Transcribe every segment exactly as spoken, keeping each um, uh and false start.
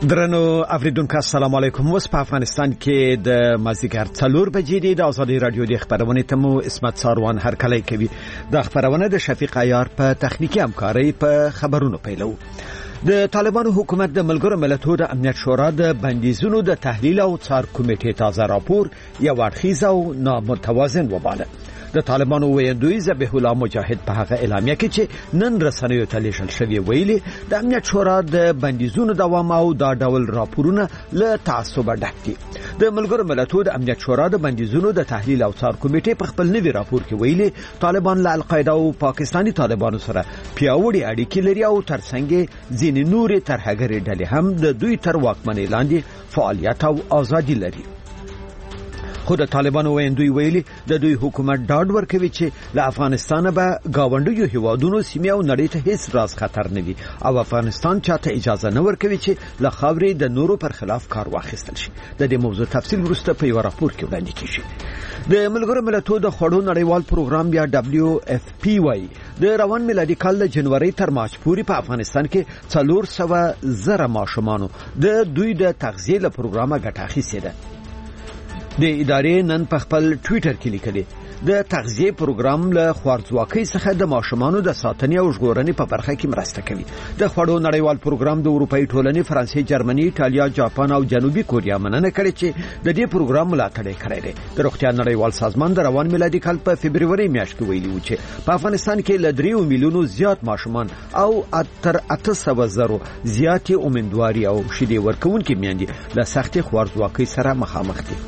درنو اوریدونکو السلام علیکم. اوس په افغانستان کې د مازدیګر څلور بجې دی. د آزادي رادیو د خبرونه تمو اسمت ساروان هر کله کوي. د خبرونه د شفیق عیار په تخنیکی همکاري په خبرونو پیلو. د طالبانو حکومت د ملګرو ملتونو د امنیت شورا د بندیزونو د تحلیل او څار کمیټې تازه راپور یو اړخیز او نامتوازن وباله. د طالبانو ویاندوی ذبیح الله مجاهد په هغه اعلامیه کې چې نن رسنیو ته لیږل شوی ویلي د امنیت شورا د بندیزونو دوام او دا ډول راپورونه له تعصب ډک دي. د ملګرو ملتونو د امنیت شورا د بندیزونو د تحلیل او څار کمیټې په خپل نوي راپور کې ویلي طالبان له القاعده او پاکستاني طالبانو سره پیاوړي اړیکې لري او ترڅنګ ځینې نورې ترهګرې ډلې هم د دوی تر واکمنۍ لاندې فعالیت او ازادي لري. خو د طالبانو ویاندوی ویلي د دوی حکومت ډاډ ورکوي چې له افغانستان به گاونډیو هیوادونو سیمه او نړۍ ته هیڅ راز خطر نه وي او افغانستان چاته اجازه نه ورکوي چې له خاورې د نورو پر خلاف کار واخیستل شي. د دې موضوع تفصیل وروسته په یو راپور کې وړاندې کیږي. د ملګرو ملتونو د خوړو نړیوال پروګرام یا دبليو اف پی واي د روان میلادي کال د جنوري تر مارچ پورې په افغانستان کې څلور سوه زره ماشومانو د دوی د تغذیه له پروګرامه ګټه اخیستې ده. د ادارې نن په خپل ټوئیټر کې لیکلي د تغذیه پروګرام له خوارځواکۍ څخه د ماشومانو د ساتنې او ژغورنې په برخه کې مرسته کوي. د خوړو نړیوال پروګرام د اروپאי ټولنې فرانسې، جرمني، ایټالیا، جاپان او جنوبي کوریا مننه کړې چې د دې پروګرام ملاتړ کړی دی. د روغتیا نړیوال سازمان د روان میلادي کال په فبرवरी میاشت کې ویلي و چې په افغانستان کې له درې میلیونو زیات ماشومان او تر اته سوه زره زیات امیندواري او شیدې ورکوونکي میندې له سختې خوارځواکۍ سره مخامخ دي.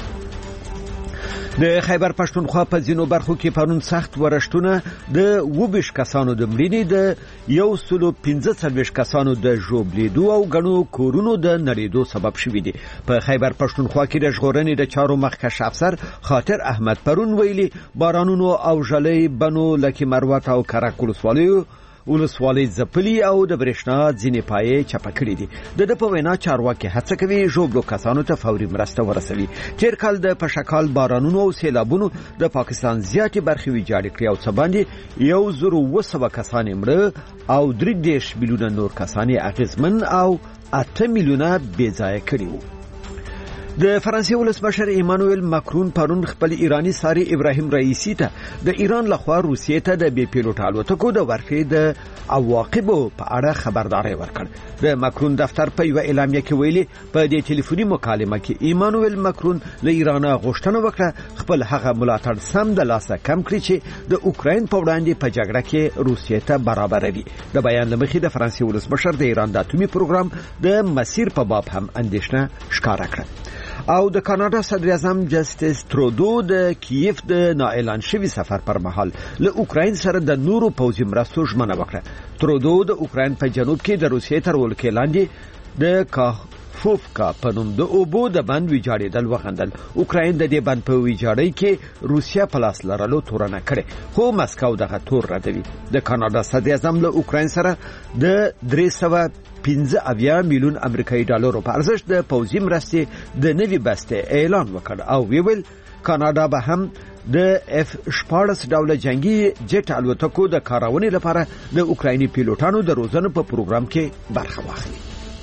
د خیبر پښتونخوا په ځینو برخو کې پرون سخت ورښتونه د وبش کسانو د مړینې د یو سلو پنځه څلوېښت کسانو د ژوبلیدو او غنو کورونو د نړیدو سبب شوی دی. په خیبر پښتونخوا کې د ژغورنې د چارو مخکښ افسر خاطر احمد پرون ویلي بارانونو او ژلۍ بنو لکه مروت او کرک ولسوالیو ولسوالۍ ځپلي او د برېښنا ځینې پایې چپه کړې دي. د ده په وینا چارواکي هڅه کوي ژوبلو کسانو ته فوري مرسته ورسوي. تیر کال د پشکال بارانونو او سیلابونو د پاکستان زیاتې برخې ویجاړې کړې او څه باندې یو زر اوه سوه کسان یې مړه او درې دېرش میلیونه نور کسان یې اغېزمن او اته میلیونه بې ځایه کړي وو. د فرانسې ولسمشر ایمانوئل ماکرون پرون خپل ایرانی ساري ابراهیم رئیسی ته د ایران لخوا روسیې ته د بې پیلوټ الوتکو د ورکړې د عواقبو په اړه خبرداري ورکړ. د ماکرون دفتر په یو اعلامیه کې ویلي په دې ټلیفوني مکالمه کې ایمانوئل ماکرون له ایران غوښتنه وکړه خپل هغه ملاتړ سم د لاسه کم کړي چې د اوکراین په وړاندې په جګړه کې روسیې ته برابروي. د بیان لمخې د فرانسې ولسمشر د ایران د اټومي پروګرام د مسیر په باب هم اندېښنه ښکاره کړه. او د کاناډا صدر اعظم جسټس ترودو د کیف د نااعلان شوی سفر پر مهال له اوکراین سره د نورو پوځي مرستو ژمنه وکړه. ترودو د اوکراین په جنوب کې د روسیې تر ولکې لاندې د کاخوفکا په نوم د اوبو د بند ویجاړېدل وغندل. اوکراین د دې بند په ویجاړۍ کې روسیا په لاس لرلو تورنه کړې خو مسکو دغه تور ردوي. د کاناډا صدر اعظم له اوکراین سره د درې سوه پنځه اویا میلیون امریکایي ډالرو په ارزښت د پوځي مرستې د نوي بستې اعلان وکړ او ویل کاناډا به هم د اف شپاړس ډوله جنگي جټ الوتکو د کارونې لپاره د اوکرایني پیلوټانو د روزنې په پروګرام کې برخه واخلي.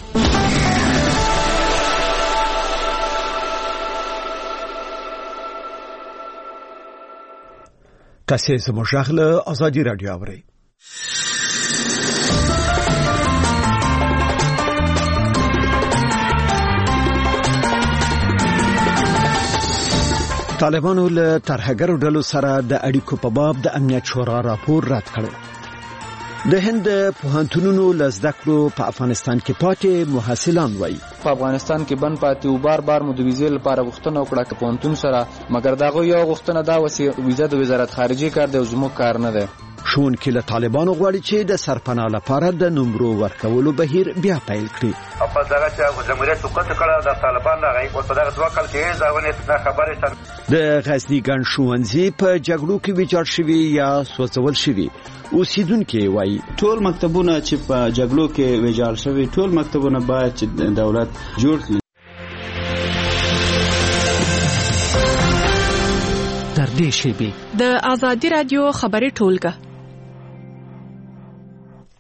تاسو زموږ غږ له آزادي رادیو اورئ. طالبانو له ترهګرو ډلو سره د اړیکو په باب د امنیت شورا راپور رد کړ. د هند پوهنتونونو لزده کړو په افغانستان کې پاتې محصلان وایي په افغانستان کې بن پاتې او بار بار مو د ویزې لپاره غوښتنه وکړه چې پوهنتون سره مګر داغه یو غوښتنه دا وسی ویزه د وزارت خارجه کار دی او زموږ کار نه دی. ښوونکي له طالبانو غواړي چې د سرپناه لپاره د نمرو ورکولو بهیر بیا پیل کړي. په دغه چې جمهوریت حکومت کړه د طالبان راغی او په دغه دوه کال کې ځاونه څه خبره شته. د غزنی ګڼ ښوونځي په جګړو کې ویجاړ شوي یا سوځول شوي. اوسیدونکي وایي ټول مکتبونه چې په جګړو کې ویجاړ شوي ټول مکتبونه باید چې دولت جوړ کړي. تر دې شی د آزادي رادیو خبري ټولګه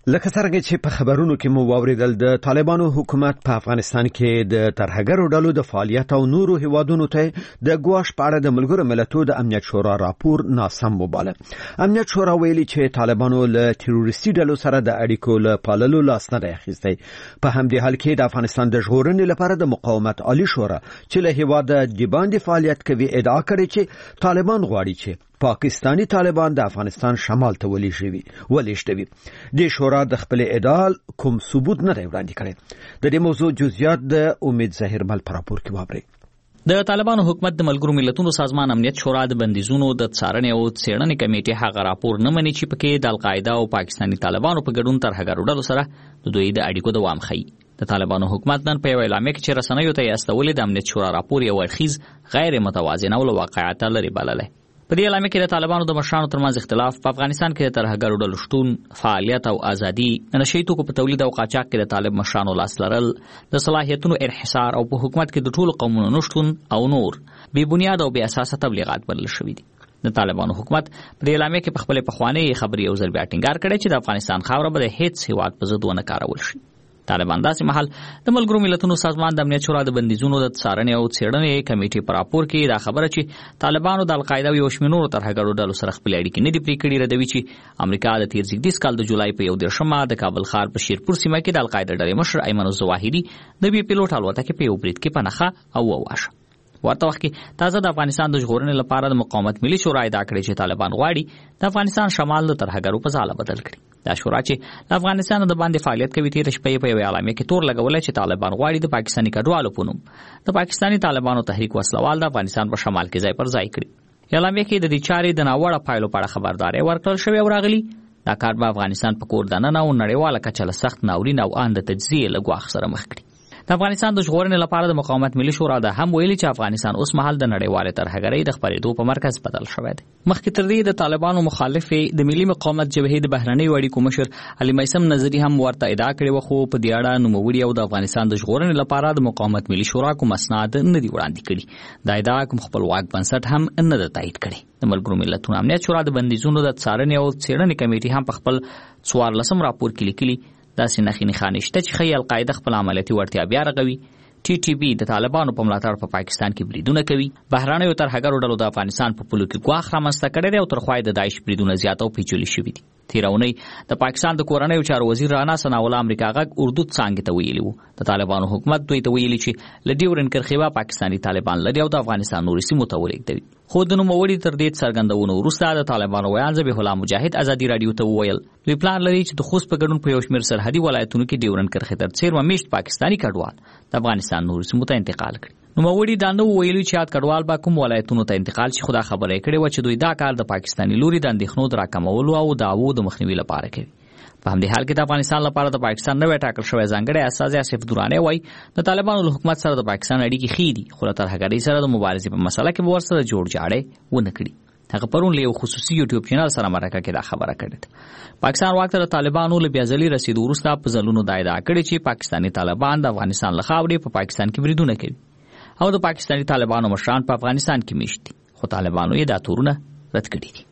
لکه څنګه چې په خبرونو کې مو واوریدل د طالبانو حکومت په افغانستان کې د ترهګرو ډلو د فعالیت او نورو هیوادونو ته د ګواښ په اړه د ملګرو ملتونو د امنیت شورا راپور ناسم وباله. امنیت شورا ویلي چې طالبانو له تروریستي ډلو سره د اړیکو له پاللو لاس نه اخیستی. په همدې حال کې د افغانستان د ژغورنې لپاره د مقاومت عالی شورا چې له هیواده د باندې فعالیت کوي ادعا کړې چې طالبان غواړي چې پاکستانی طالبان د افغانستان شمال ته ولېږي ولېږدوي. د شورا د خپل ادعا کوم ثبوت نه دی وړاندې کړی. د دې موضوع جزئیات د امید ظاهر مل پر راپور کې واوري. د طالبانو حکومت د ملګرو ملتونو سازمان امنیت شورا د بندیزونو د څارنې او څېړنې کمیټې هغه راپور نه مني چې پکې د القاعده او پاکستانی طالبانو په ګډون ترهګرو ډلو سره د دوی د اړیکو دوام ښيي. د طالبانو حکومت نن په یو اعلامیه کې چې رسنیو ته یې استولې د امنیت شورا راپور یو اړخیز غیر متوازن او له واقعیت لرې بللی. په دې اعلامیه کې د طالبانو د مشرانو ترمنځ اختلاف په افغانستان کې د ترهګرو ډلو شتون، فعالیت او ازادي، نشئی توکو په تولید او قاچاق کې د طالب مشرانو لاس لرل، د صلاحیتونو انحصار او په حکومت کې د ټولو قومونو نشتون او نور بې بنیاد او بې اساسه تبلیغات بلل شوي دي. د طالبانو حکومت په دې اعلامیه کې په خپل پخوانۍ خبرې یو ځل بیا ټینګار کړی چې د افغانستان خاوره به د هیڅ هیواد په ضد ونه کارول شي. طالبان داسې مهال د ملګرو ملتونو سازمان د امنیت شورا د بندیزونو د څارنې او څېړنې کمیټې په راپور کې دا خبره چې طالبانو د القاعده او یو شمېر نورو ترهګرو ډلو سره خپلې اړیکې نه دي پرې کړې ردوي چې امریکا د تېر زېږدیز کال د جولای په یو دېرشمه د کابل ښار په شیرپور سیمه کې د القاعده ډلې مشر ایمن الظواهري د بې پیلوټ الوتکې په یو برید کې په نښه او وواژه. ورته وخت کې تازه د افغانستان د ژغورنې لپاره د مقاومت ملي شورا ادعا کړې چې طالبان غواړي د افغانستان شمال د ترهګرو په ځاله بدل کړي. دا شورا چې د افغانستان د باندې فعالیت کوي تېره شپه په یوه اعلامیه کې تور لګولی چې طالبان غواړي د پاکستاني کډوالو په نوم د پاکستاني طالبانو تحریک وسلوال د افغانستان په شمال کې ځای پر ځای کړي. اعلامیه کې د دې چارې د ناوړه پایلو په اړه خبرداری ورکړل شوې او راغلي دا کار به افغانستان په کور دننه او نړیواله کچه له سخت ناورین او ان د تجزیې له ګواښ سره مخ کړي. د افغانستان د ژغورنې لپاره د مقاومت ملي شورا دا هم ویلي چې افغانستان اوس مهال د نړیوالې ترهګرۍ د خپرېدو په مرکز بدل شوی دی. مخکې تر دې د طالبانو مخالف د ملي مقاومت جبهې د بهرنیو اړیکو مشر علي میثم نظري هم ورته ادعا کړې وه، خو په دې اړه نوموړي او د افغانستان د ژغورنې لپاره د مقاومت ملي شورا کوم اسناد نه دي وړاندې کړي. دا ادعا کوم خپلواک بنسټ هم نه ده تایید کړې. د ملګرو ملتونو امنیت شورا د بندیزونو د څارنې او څېړنې کمیټې هم په خپل څوارلسم راپور کې لیکلي داسې نښې نښانې شته چې ښایي القاعده خپل عملیاتي وړتیا بیا رغوي. ټي ټي بي د طالبانو په ملاتړ په پاکستان کې بریدونه کوي. بهرنیو ترهګرو ډلو د افغانستان په پولو کې ګواښ رامنځته کړی دی او تر خوا یې د داعش بریدونه زیات او پیچلي شوي دي. تېره اونۍ د پاکستان د کورنیو چارو وزیر رانا ثناءالله امریکا غږ اردو څانګې ته ویلي وو. د طالبانو حکومت دوی ته ویلي چې له ډیورنډ کرښې به پاکستاني طالبان لري او د افغانستان نورې سیمو ته ولېږدوي. خو د نوموړي تر دې څرګندونو وروسته د طالبانو ویان ذبیح الله مجاهد ازادي راډیو ته وویل دوی پلان لري چې د خوست په ګډون په یو شمېر سرحدي ولایتونو کې ډیورنډ کرښې تر څېرمه میشت پاکستاني کډوال د افغانستان نورو سیمو ته انتقال کړي. نوموړي دا نه ویلي چې یاد کډوال به کوم ولایتونو ته انتقال شي، خو دا خبره یې کړې وه چې دوی دا کار د پاکستاني لوري د اندېښنو د راکمولو او دعوو د مخنیوي لپاره کوي. په همدې حال کې د افغانستان لپاره د پاکستان نوی ټاکل شوی ځانګړی استازی آصف دراني وایي د طالبانو له حکومت سره د پاکستان اړیکې ښې دي، خو له ترهګرۍ سره د مبارزې په مسله کې به ورسره جوړ جاړی ونه کړي. هغه پرون له یو خصوصي یوټیوب چینل سره مرکه کې دا خبره کړې ده. پاکستان واک ته د طالبانو له بیا ځلي رسېدو وروسته په ځلونو دا ادعا کړې چې پاکستاني طالبان د افغانستان له خاورې په پاکستان کې بریدونه کوي او د پاکستاني طالبانو مشران په افغانستان کې میشت دي، خو طالبانو یې دا تورونه رد کړي دي.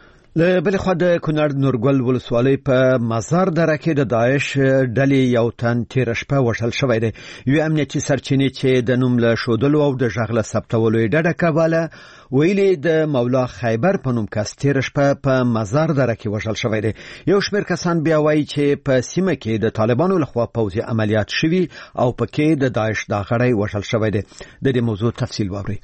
له بل خوا د کونړ نورګل ولسوالۍ په مزار دره کې د داعش ډلې یو تن تېره شپه وژل شوی دی. یوې امنیتي سرچینې چې د نوم له ښودلو او د غږ له ثبتولو یې ډډه کوله ویلي د مولا خیبر په نوم کس تېره شپه په مزار دره کې وژل شوی دی. یو شمېر کسان بیا وایي چې په سیمه کې د طالبانو لخوا پوځي عملیات شوي او پکې د داعش دا غړی وژل شوی دی. د دې موضوع تفصیل واورئ.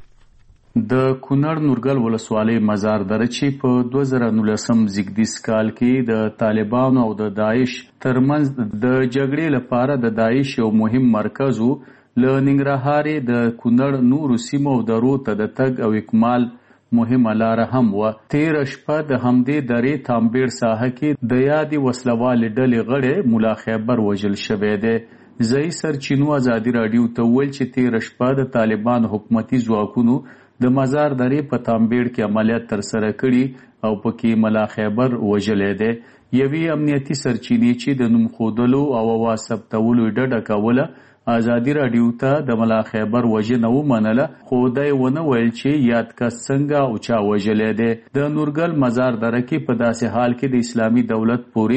د کونړ نورګل ولسوالۍ مزار دره چې په دوه زره نولسم زېږدیز کال کې د طالبانو او د داعش ترمنځ د جګړې لپاره د داعش یو مهم مرکز و، له ننګرهار د کونړ نورو سیمو او درو ته د تګ او اکمال مهمه لاره هم وه. تېره شپه د همدې درې تامبېړ ساحه کې د یادې وسلوالې ډلې غړی ملا خیبر وژل شوی دی. ځایي سرچینو ازادي راډیو ته وویل چې تېره شپه د طالبان حکومتي ځواکونو د مزار درې په تامبېړ کې عملیات ترسره کړي او پکې ملا خیبر وژلی دی. یوې امنیتي سرچینې چې د نوم ښودلو او اواز ثبتولو یې ډډه کوله ازادي راډیو ته د ملا خیبر وژنه ومنله، خو دی ونه ویل چې یاد کس څنګه او چا وژلی دی. د نورګل مزار دره کې په داسې حال کې د اسلامي دولت پورې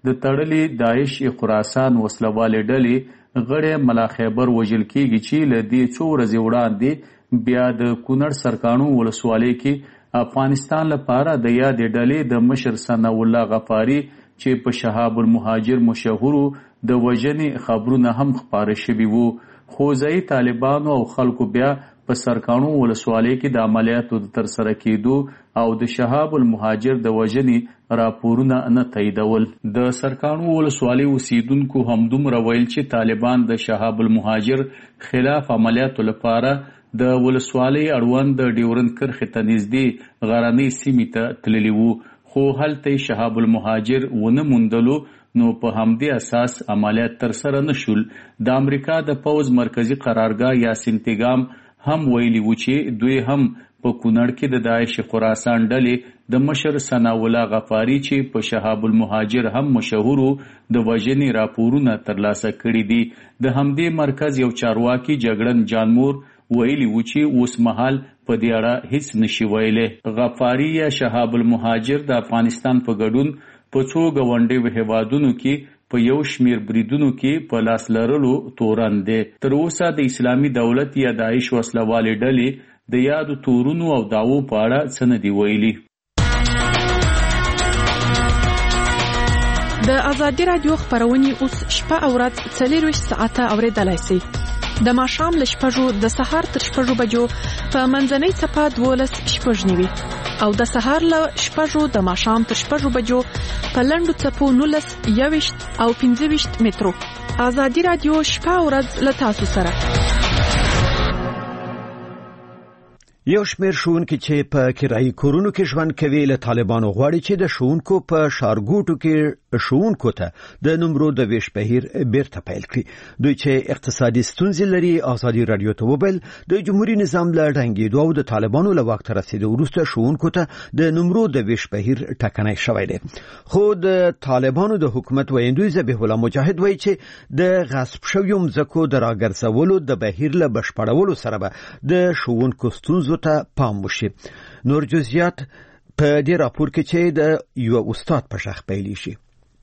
د تړلې داعش خراسان وسلوالې ډلې غړی ملا خیبر وژل کیږي چې له دې څو ورځې وړاندې بیا د کونړ سرکاڼو ولسوالۍ کې افغانستان لپاره د یادې ډلې د مشر ثنا الله غفاري چې په شهاب المهاجر مشهورو د وژنې خبرونه هم خپاره شوي وو، خو ځایي طالبانو او خلکو بیا په سرکاڼو ولسوالۍ کې د عملیاتو د ترسره کېدو او د شهاب المهاجر د وژنې راپورونه نه تاییدول. د سرکاڼو ولسوالۍ اوسیدونکو همدومره ویل چې طالبان د شهاب المهاجر خلاف عملیاتو لپاره د ولسوالۍ اړوند د ډیورند کرښې ته نږدې غرنۍ سیمې ته تللي وو، خو هلته شهاب المهاجر ونه موندلو، نو په همدې اساس عملیات ترسره نشول. د امریکا د پوز مرکزی قرارګاه یا سنتګام هم ویلي و چې دوی هم په کونړ کې د داعش خراسان ډلې د مشر ثنا الله غفاري چې په شهاب المهاجر هم مشهورو د وژنې راپورونه ترلاسه کړي دي. د همدې مرکز یو چارواکي جګړن جانمور ویلي و چې اوس مهال په دې اړه هیڅ نشي ویلی. غفاري یا شهاب المهاجر د افغانستان په ګډون په څو ګاونډیو هیوادونو کې په یو شمیر بریدونو کې په لاس لرلو تورن دی. تر اوسه د اسلامي دولت یا داعش وسلوالې ډلې د یادو تورونو او دعوو په اړه څه نه دي ویلي. د ازادي راډیو خبرونه اوس شپه او ورځ څلورویشت ساعته اوریدلای شئ. د ماښام له شپږو د سهار تر شپږو بجو په منځنۍ څپه دولس شپږ نیوي او د سهار له شپږو د ماښام تر شپږو بجو په لنډو څپو نولس یوویشت او پنځه ویشت مترو. ازادي راډیو شپه او ورځ له تاسو سره. یو شمیر ښوونکي چې په کرایي کورونو کې ژوند کوي له طالبانو غواړي چې د ښوونکو په ښارګوټو کې ښوونکو ته د نمرو د ویش بهیر بیرته پیل کړي. دوی چې اقتصادي ستونزې لري ازادي راډیو ته وویل د جمهوریت نظام له ړنګېدو او د طالبانو له واک ته رسېدو وروسته ښوونکو ته د نمرو د ویش بهیر ټکنی شوی دی. خو د طالبانو د حکومت ویندوی ذبیح الله مجاهد وایي چې د غصب شویو مځکو د راګرځولو د بهیر له بشپړولو سره به د ښوونکو ستونزو ته پام وشي. نور جزئیات په دې راپور کې چې د یو استاد په شخ پیلی شي.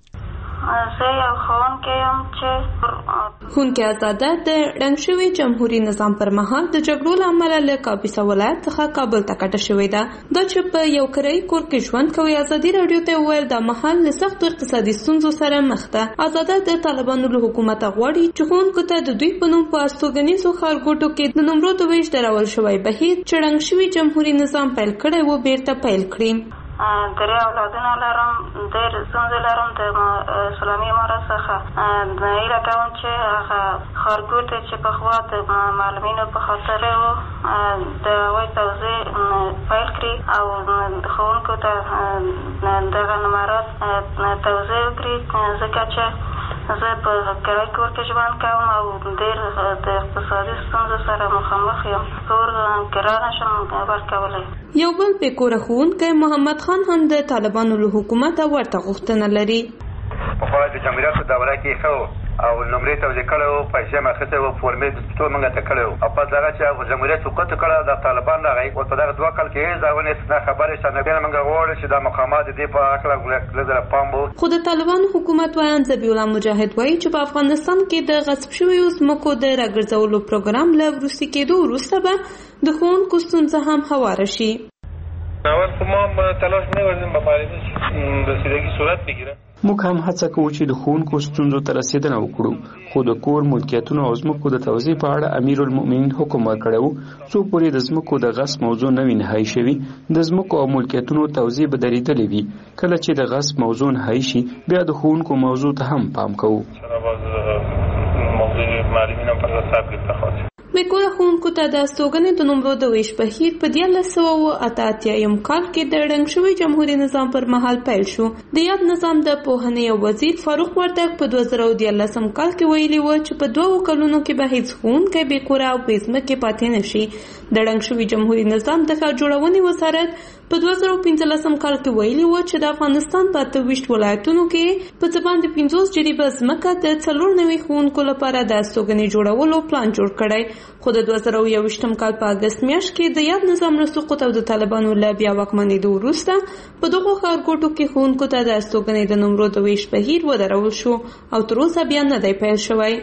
زه یو ښوونکی یم چې ښوونکی آزاده د ړنګ شوي جمهوري نظام پر مهال د جګړو له امله له کاپیسا ولایت څخه کابل ته کډه شوې ده. دا چې په یو کرایي کور کې ژوند کوي ازادي راډیو ته وویل دا مهال له سختو اقتصادي ستونزو سره مخ ده. آزاده د طالبانو له حکومته غواړي چې ښوونکو ته د دوی په نوم په استوګنیزو ښارګوټو کې د نمرو د ویش د راول شوی بهیر چې ړنګ شوي جمهوري نظام پیل کړی و بیرته پیل کړي. درې اولادونه لرم، ډېر ستونزې لرم د اسلامي امارت څخه. هیله کوم چې هغه ښارګوټ چې پخوا د معلمینو په خاطر و د هغوی توزیع پیل کړي او ښوونکو ته دغه نمرات توزیع وکړي، ځکه چې زه په کرایي کور کې ژوند کوم او ډېر د اقتصادي ستونزو سره مخامخ یم. کور کرایه نشم ورکولی. یو بل بې کوره ښوونکی محمد خان هم د طالبانو له حکومته ورته غوښتنه لري. پخوا د جمهوریت په دوره کې ښه او نمرې توزیع کړی وو، پیسې مې اخیستې وو، فورمې ټول موږ ته کړی وو او پس هغه چې جمهوریت سقوط کړی د طالبان راغی اوس په دغه دوه کال کې هېڅ ونیست، نه خبرې شته، نه بیا موږ غواړو چې دا مقامات د دې په هکله لږ زره پام وو. خو د طالبانو حکومت ویاند ذبیح الله مجاهد وایي چې په افغانستان کې د غصب شویو ځمکو د راګرځولو پروګرام له وروستي کېدو وروسته به د ښوونکو ستونزه هم هواره شي. اول که ما تلاش می‌ورزیم به پاریزش رسیدگی صورت بگیره. موږ هم هڅه کوو چې د ښوونکو ستونزو ته رسیدنه وکړو، خو د کور ملکیتونو او ځمکو د توزیع په اړه امیر المؤمنین حکم ورکړی و څو پورې د ځمکو د غصب موضوع نه وي نهایي شوي. د ځمکو او ملکیتونو توزیع به درېدلې وي. کله چې د غصب موضوع نهایي شي بیا د ښوونکو موضوع ته هم پام کوو. بیکوره ښوونکو ته د استوګنې د نمرو د ویش بهیر په دیارلس سوه اوه اته اتیایم کال کې د ړنګ شوي جمهوري نظام پر مهال پیل شو. د یاد نظام د پوهنې وزیر فاروق وردګ په دوه زره دیارلسم کال کې ویلي و چې په دوو کلونو کې به هیڅ ښوونکی بیکوره او بې ځمکې پاتې نه شي. د ړنګ شوي جمهوري نظام د ښار جوړونې وزارت په دوه زره پنځلسم کال کې ویلي و چې د افغانستان په اته ویشت ولایتونو کې په څه باندې پنځوس جریبه ځمکه د څلور نوي ښوونکو لپاره د استوګنې جوړولو پلان جوړ کړی، خو د دوه زره یوویشتم کال په اګست میاشت کې د یاد نظام له سقوط او د طالبانو له بیا واکمنېدو وروسته په دغو ښارګوټو کې ښوونکو ته د استوګنې د نمرو د ویش بهیر ودرول شو او تر اوسه بیا نه دی پیل شوی.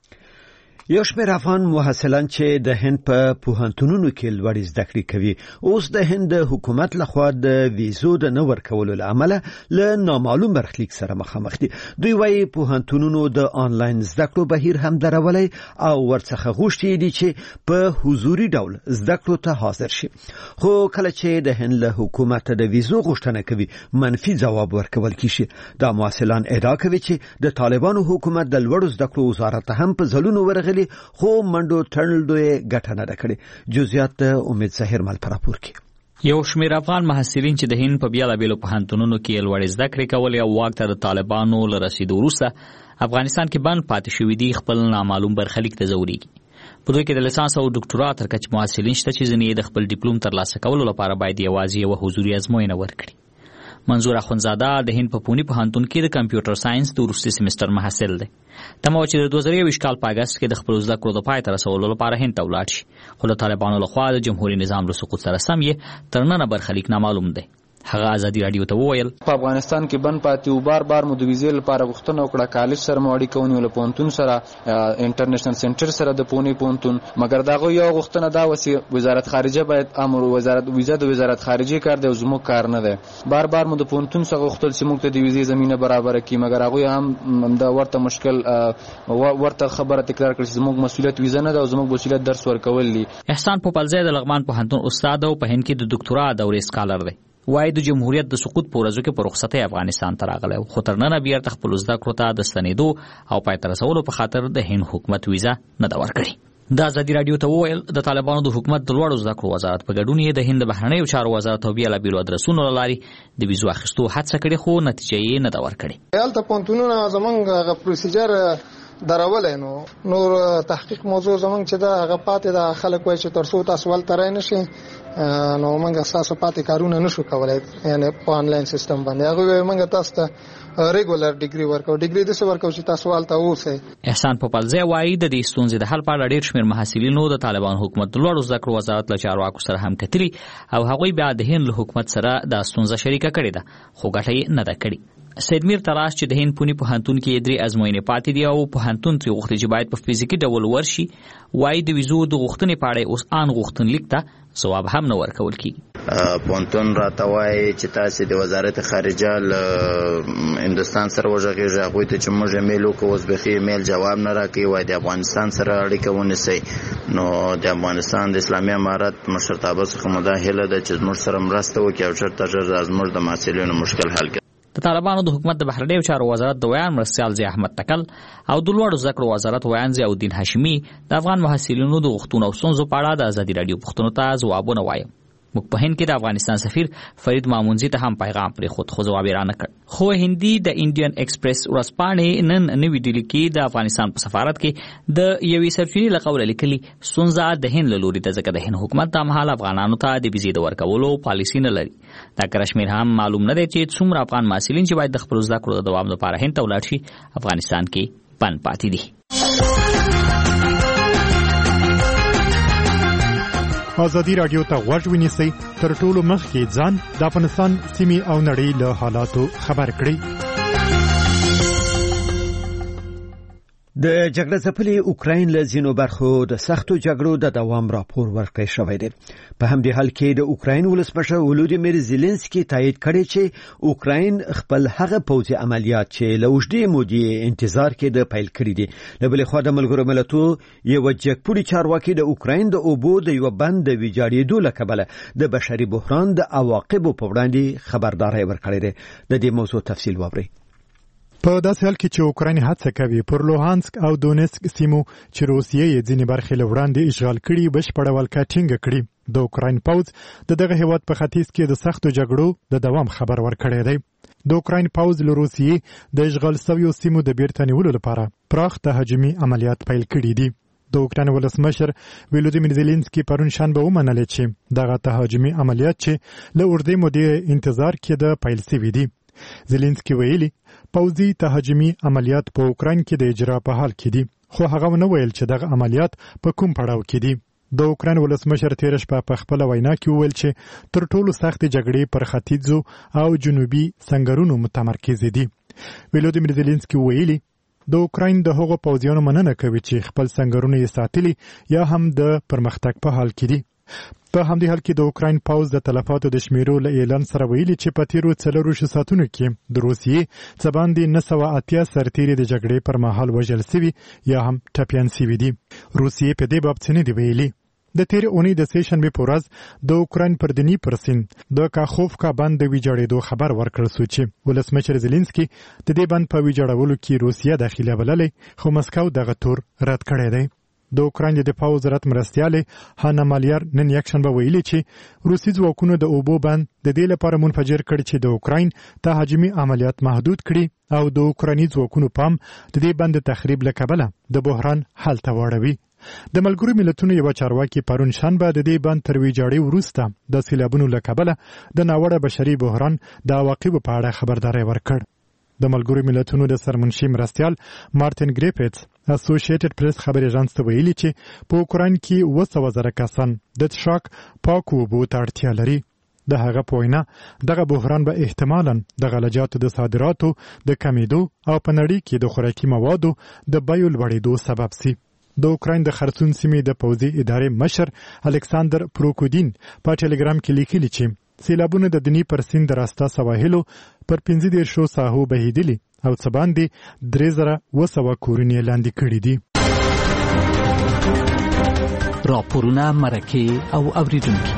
یو شمېر افغان محصلان چې د هند په پوهنتونونو کې لوړې زده کړې کوي اوس د هند حکومت لخوا د ویزو د نه ورکولو له امله له نامعلوم برخلیک سره مخامخ دي. دوی وايي پوهنتونونو د آنلاین زده کړو بهیر هم درولای او ورڅخه غوښتي دي چې په حضوري ډول زده کړو ته حاضر شي، خو کله چې د هند له حکومت د ویزو غوښتنه کوي منفي ځواب ورکول کیږي. دا محصلان ادعا کوي چې د طالبانو حکومت د لوړو زده کړو وزارت هم په ځلونو ورغلي خو منډو تړل دوی ګټه نه کړې. جزئیات امید ظاهر مل پر راپور کې. یو شمېر افغان محصلین چې د هند په بیلابېلو پوهنتونونو کې لوړې زده کړې کولې او واک ته د طالبانو له رسېدو وروسته افغانستان کې بند پاتې شوي دي، خپل نامعلوم برخلیک ته ځورېږي. په دوی کې د لیسانس او ډاکټرا تر کچې محصلین شته چې ځینې د خپل ډیپلوم ترلاسه کولو لپاره باید یوازې یوه حضوري ازموینه ورکړي. منظور اخونزاده د هند په پونی پوهنتون کې د کمپیوټر ساينس د وروستي سیمستر محصل دی. تمه چې د دوه زره یوویشت کال په اګست کې د خپل زده کړو د پای ته رسولو لپاره هند ته ولاړ شي، خو د طالبانو لخوا د جمهوریت نظام له سقوط سره سم یې تر ننه برخلیک نامعلوم دی. هغه ازادي رادیو ته وویل په افغانستان کې بند پاتې او بار بار مو د ویزې لپاره غوښتنه وکړه، کالج سره مو اړیکه ونیوله، پوهنتون سره، انټرنیشنل سنټر سره د پونی پوهنتون، مګر دغه یو غوښتنه دا وسی وزارت خارجه باید امر وزارت ویزه د وزارت خارجه کار دی او زموږ کار نه دی. بار بار مو د پوهنتون څخه غوښتل چې موږ ته د ویزې زمينه برابر کړي، مګر هغه هم دا ورته مشکل ورته خبره تکرار کړي چې زموږ مسولیت ویزه نه ده او زموږ مسولیت درس ورکول دي. احسان پوپلزی د لغمان پوهنتون استاد او په هند کې د ډاکټرا دورې سکالر دی. وای د جمهوریت د سقوط په ورځو کې په رخصتۍ افغانستان ته راغلی خو تر ننه بیرته خپل زده کړو ته د ستنېدو او پای ته رسولو په خاطر د هند حکومت ویزه نه ده ورکړې. د ازادي رادیو ته وویل د طالبانو د حکومت د لوړو زده کړو وزارت په ګډون یې د هند بهرنیو چارو وزارت او بیلابېلو ادرسونو له لارې د ویزو اخیستو هڅه کړې خو نتیجه یې نه ده ورکړې. هلته پوهنتونونه زموږ هغه پروسیجر درولای نو نور تحقیق موضوع زمونږ چې دا هغه پاتې د خلک وایي چې تر څو تاسو ولته رای نشي نو موږ اساسه پاتې کارونه نشو کولای، یعنی په آنلاین سیستم باندې هغه موږ تاسو ته ریګولر ډیګري ورکو ډیګري د څه ورکو چې تاسو ولته اوسئ. احسان پوپلزی وایي د دې ستونزې د حل په اړه ډېر شمېر محصلینو د طالبان حکومت لوړو زده کړو وزارت له چارواکو سره هم کتلي او هغوی بیا د هند له حکومت سره دا ستونزه شریکه کړې ده خو ګټه یې نه ده کړې. سید میر تراش چې د هند پونی پوهنتون کې درې ازموینې پاتې دي او پوهنتون ترې غوښتي چې باید په فزیکي ډول ورشي، وایي د ویزو د غوښتنې په اړه اوس آن غوښتنلیک ته ځواب هم نه ورکول کیږي. پوهنتون راته وایي چې تاسې د وزارت خارجه له هندوستان سره وغږېږئ، هغوی ته چې موږ ایمیل وکړو اوس بیخي ایمیل جواب نه راکوي، وایي د افغانستان سره اړیکه ونیسئ. نو د افغانستان د اسلامي امارت مشرتابه څخه مو دا هیله ده چې زموږ سره مرسته وکړي او چېرته ژر زموږ د محصلینو مشکل حل کړي. د طالبانو د حکومت د بهرنیو چارو وزارت د ویان مرستیال ضیا احمد تکل او د لوړو زده کړو وزارت ویان ضیا الدین هاشمي د افغان محصلینو د غوښتنو او ستونزو په اړه د ازادي رادیو پوښتنو ته ځوابونه وایي. موږ په هند کې د افغانستان سفیر فرید مامونزي ته هم پیغام پرې خود خو ځواب یې رانه کړ، خو هندي د انډین ایکسپریس ورځپاڼې نن نوې ډیلي کې د افغانستان په سفارت کې د یوې سرچینې له قوله لیکلي ستونزه د هند له لوري ده ځکه د هند حکومت دا مهال افغانانو ته د ویزې د ورکولو پالیسي نه لري. دا کشمیر هم معلوم نه دی چې څومره افغان محصلین چې باید د خپل زده کړو د دوام لپاره هند ته ولاړ شي افغانستان کې بند پاتې دي. ازادي رادیو ته غوږ ونیسئ، تر ټولو مخکې ځان د افغانستان سیمې او نړۍ له حالاتو خبر کړئ. د جګړې ځپلې اوکراین له ځینو برخو د سختو جګړو د دوام راپور ورکړی شوی دی. په همدې حال کې د اوکراین ولسمشر ولودیمیر زيلنسکي تایید کړی چې اوکراین خپل هغه پوځي عملیات چې له اوږدې مودې انتظار کې د پیل کړي دي. له بلې خوا د ملګرو ملتونو یو جګپوړي چارواکي د اوکراین د اوبو د یو بند د ویجاړېدو له کبله د بشري بحران د عواقبو په وړاندې خبرداري ورکړې ده. د دې موضوع تفصیل واورئ. په داسې حال کې چې اوکراین هڅه کوي پر لوهانسک او دونیسک سیمو چې روسیې یې ځینې برخې له وړاندې اشغال کړي بشپړه ولکه ټینګه کړي. د اوکراین پوځ د دغه هیواد په ختیځ کې د سختو جګړو د دوام خبر ورکړی دی. د اوکراین پوځ له روسیې د اشغال شویو سیمو د بیرته نیولو لپاره پراخ تهاجمي عملیات پیل کړي دي. د اوکراین ولسمشر ولودیمیر زيلنسکي پرون شنبه ومنله چې دغه تهاجمي عملیات چې له اوږدې مودې انتظار کېده پیل شوي دي. زيلنسکي ویلي پوځي تهاجمي عملیات په اوکراین کې د اجرا په حال کې دي، خو هغه ونه ویل چې دغه عملیات په کوم پړاو کې دي. د اوکراین ولسمشر تیر شپه په خپل وینا کې وویل چې تر ټولو سخت جګړې پر ختیځو او جنوبي سنگرونو متمرکز دي. ولودیمیر زيلنسکي ویلي د اوکراین د هغو پوځیانو مننه کوي چې خپل سنگرونه یې ساتلي یا هم د پرمختګ په حال کې دي. په همدې حال کې د اوکراین پوځ د تلفاتو د شمیرو له اعلان سره ویلي چې په تیرو څلورو ساعتونو کې د روسیې څه باندې نه سوه اتیا سرتیري د جګړې پر مهال وژل سوي یا هم ټپیان سوي دي. روسیې په دې باب څه نه دي ویلي. د تیرې اونۍ د سې شنبې په ورځ د اوکراین پر دني پر سیند د کاخوفکا بند د ویجاړېدو خبر ورکړل شو چې ولسمشر زيلنسکي د دې بند په ویجاړولو کې روسیه داخله بللې، خو مسکو دغه تور رد کړی دی. د اوکراین د دفاع وزارت مرستیالې هانا مالیار نن یکشنبه ویلي چې روسي ځواکونو د اوبو بند د دې لپاره منفجر کړ چې د اوکراین تهاجمي عملیات محدود کړي او د اوکرایني ځواکونو پام د دې بند تخریب له کبله د بحران حل ته واړوي. د ملګرو ملتونو یو چارواکي پرون شنبه د دې بند تر ویجاړۍ وروسته د سیلابونو له کبله د ناوړه بشري بحران د عواقبو په اړه خبرداری ورکړ. د ملګرو ملتونو د سرمنشي مرستیال مارټین ګریفټس اسوسییټډ پریس خبري اژانس ته ویلي چې په اوکراین کې اوه سوه زره کسان د څښاک پاکو اوبو ته اړتیا لري. د هغه په وینا دغه بحران به احتمالاً د غلجاتو د صادراتو د کمیدو او په نړۍ کې د خوراکي موادو د بیو لوړېدو سبب سي. د اوکراین د خرسون سیمې د پوځي ادارې مشر الکساندر پروکودین په ټلګرام کې لیکلي چې سیلابونه د دني پر سیند د راسته سواحلو پر پنځه دېرشو ساحو بهیدلي او څه باندې درې زره اوه سوه کورونه لاندې کړي دي. راپورونه، مرکې او اوریدونکي.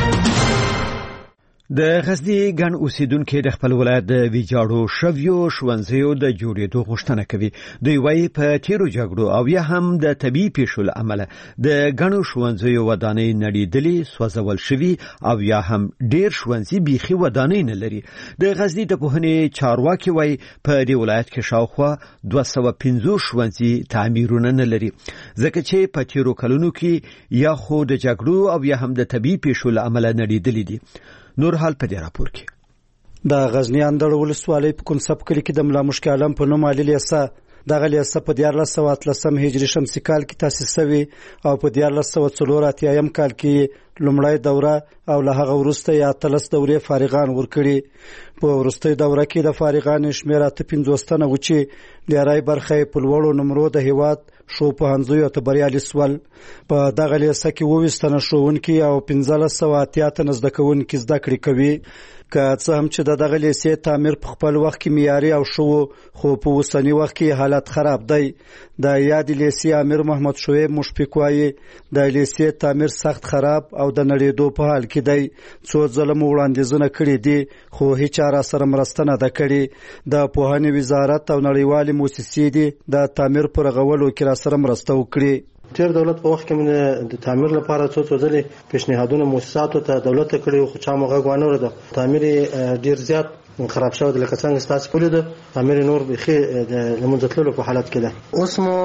د غزنی ګڼ اوسیدونکو د خپل ولایت د ویجاړو شویو ښوونځیو د جوړېدو غوښتنه کوي. دوی وايي په تیرو جګړو او یا هم د طبیعي پیښو له امله د ګڼو ښوونځیو ودانۍ نړېدلې، سوځول شوي او یا هم ډېر ښوونځي بیخي ودانۍ نه لري. د غزنی د پوهنې چارواکي وايي په دې ولایت کې شاوخوا دوه سوه پنځوس ښوونځي تعمیرونه نه لري، ځکه چې په تیرو کلونو کې یا خو د جګړو او یا هم د طبیعي پیښو له امله نړېدلې دي. نور حال په دې راپور کې د غزنی اندړ ولسوالۍ په کنسب کلي کې د ملا مشکل عالم په نوم علي لیسه دغه لیسه په دیارلس سوه اتلسم هجري شمسي کال کې تاسیس شوی او په دیارلس سوه څلور اتیایم کال کې لومړی دوره او له هغه وروسته یې اتلس دورې فارغان ورکړي. په وروستۍ دوره کې د فارغانو شمېر اته پنځوس تنه و چې ډېری برخه یې په لوړو نمرو د هېواد شو پوهنځیو ته بریالي سول. په دغه لیسه کې اووه ویشت تنه ښوونکي او پنځلس سوه اتیا تنه زده کوونکي زده کړې کوي. که څه هم چې د دغه لیسې تعمیر په خپل وخت کې معیاري او ښه و، خو په اوسني وخت کې حالت خراب دی. د یادې لیسې امیر محمد شعیب مشفق وایي د لیسې تعمیر سخت خراب او د نړېدو په حال کې دی. څو ځله مو وړاندیزونه کړي دي خو هیچا راسره مرسته نه ده کړې. د پوهنې وزارت او نړیوالې موسسې دي د تعمیر په رغولو کې راسره مرسته وکړي. تیر دولت په وخت کې د تعمیر لپاره څو څو ځلې پیشنهادونه موسساتو ته دولت ته کړي خو چا مو غږ وانه ورده. تعمیر ډیر زیات خراب شوی د لکه څنګه ستاسو کولې ده تعمیر نور بخي د لمنځتلو په حالت کې ده. اوس مو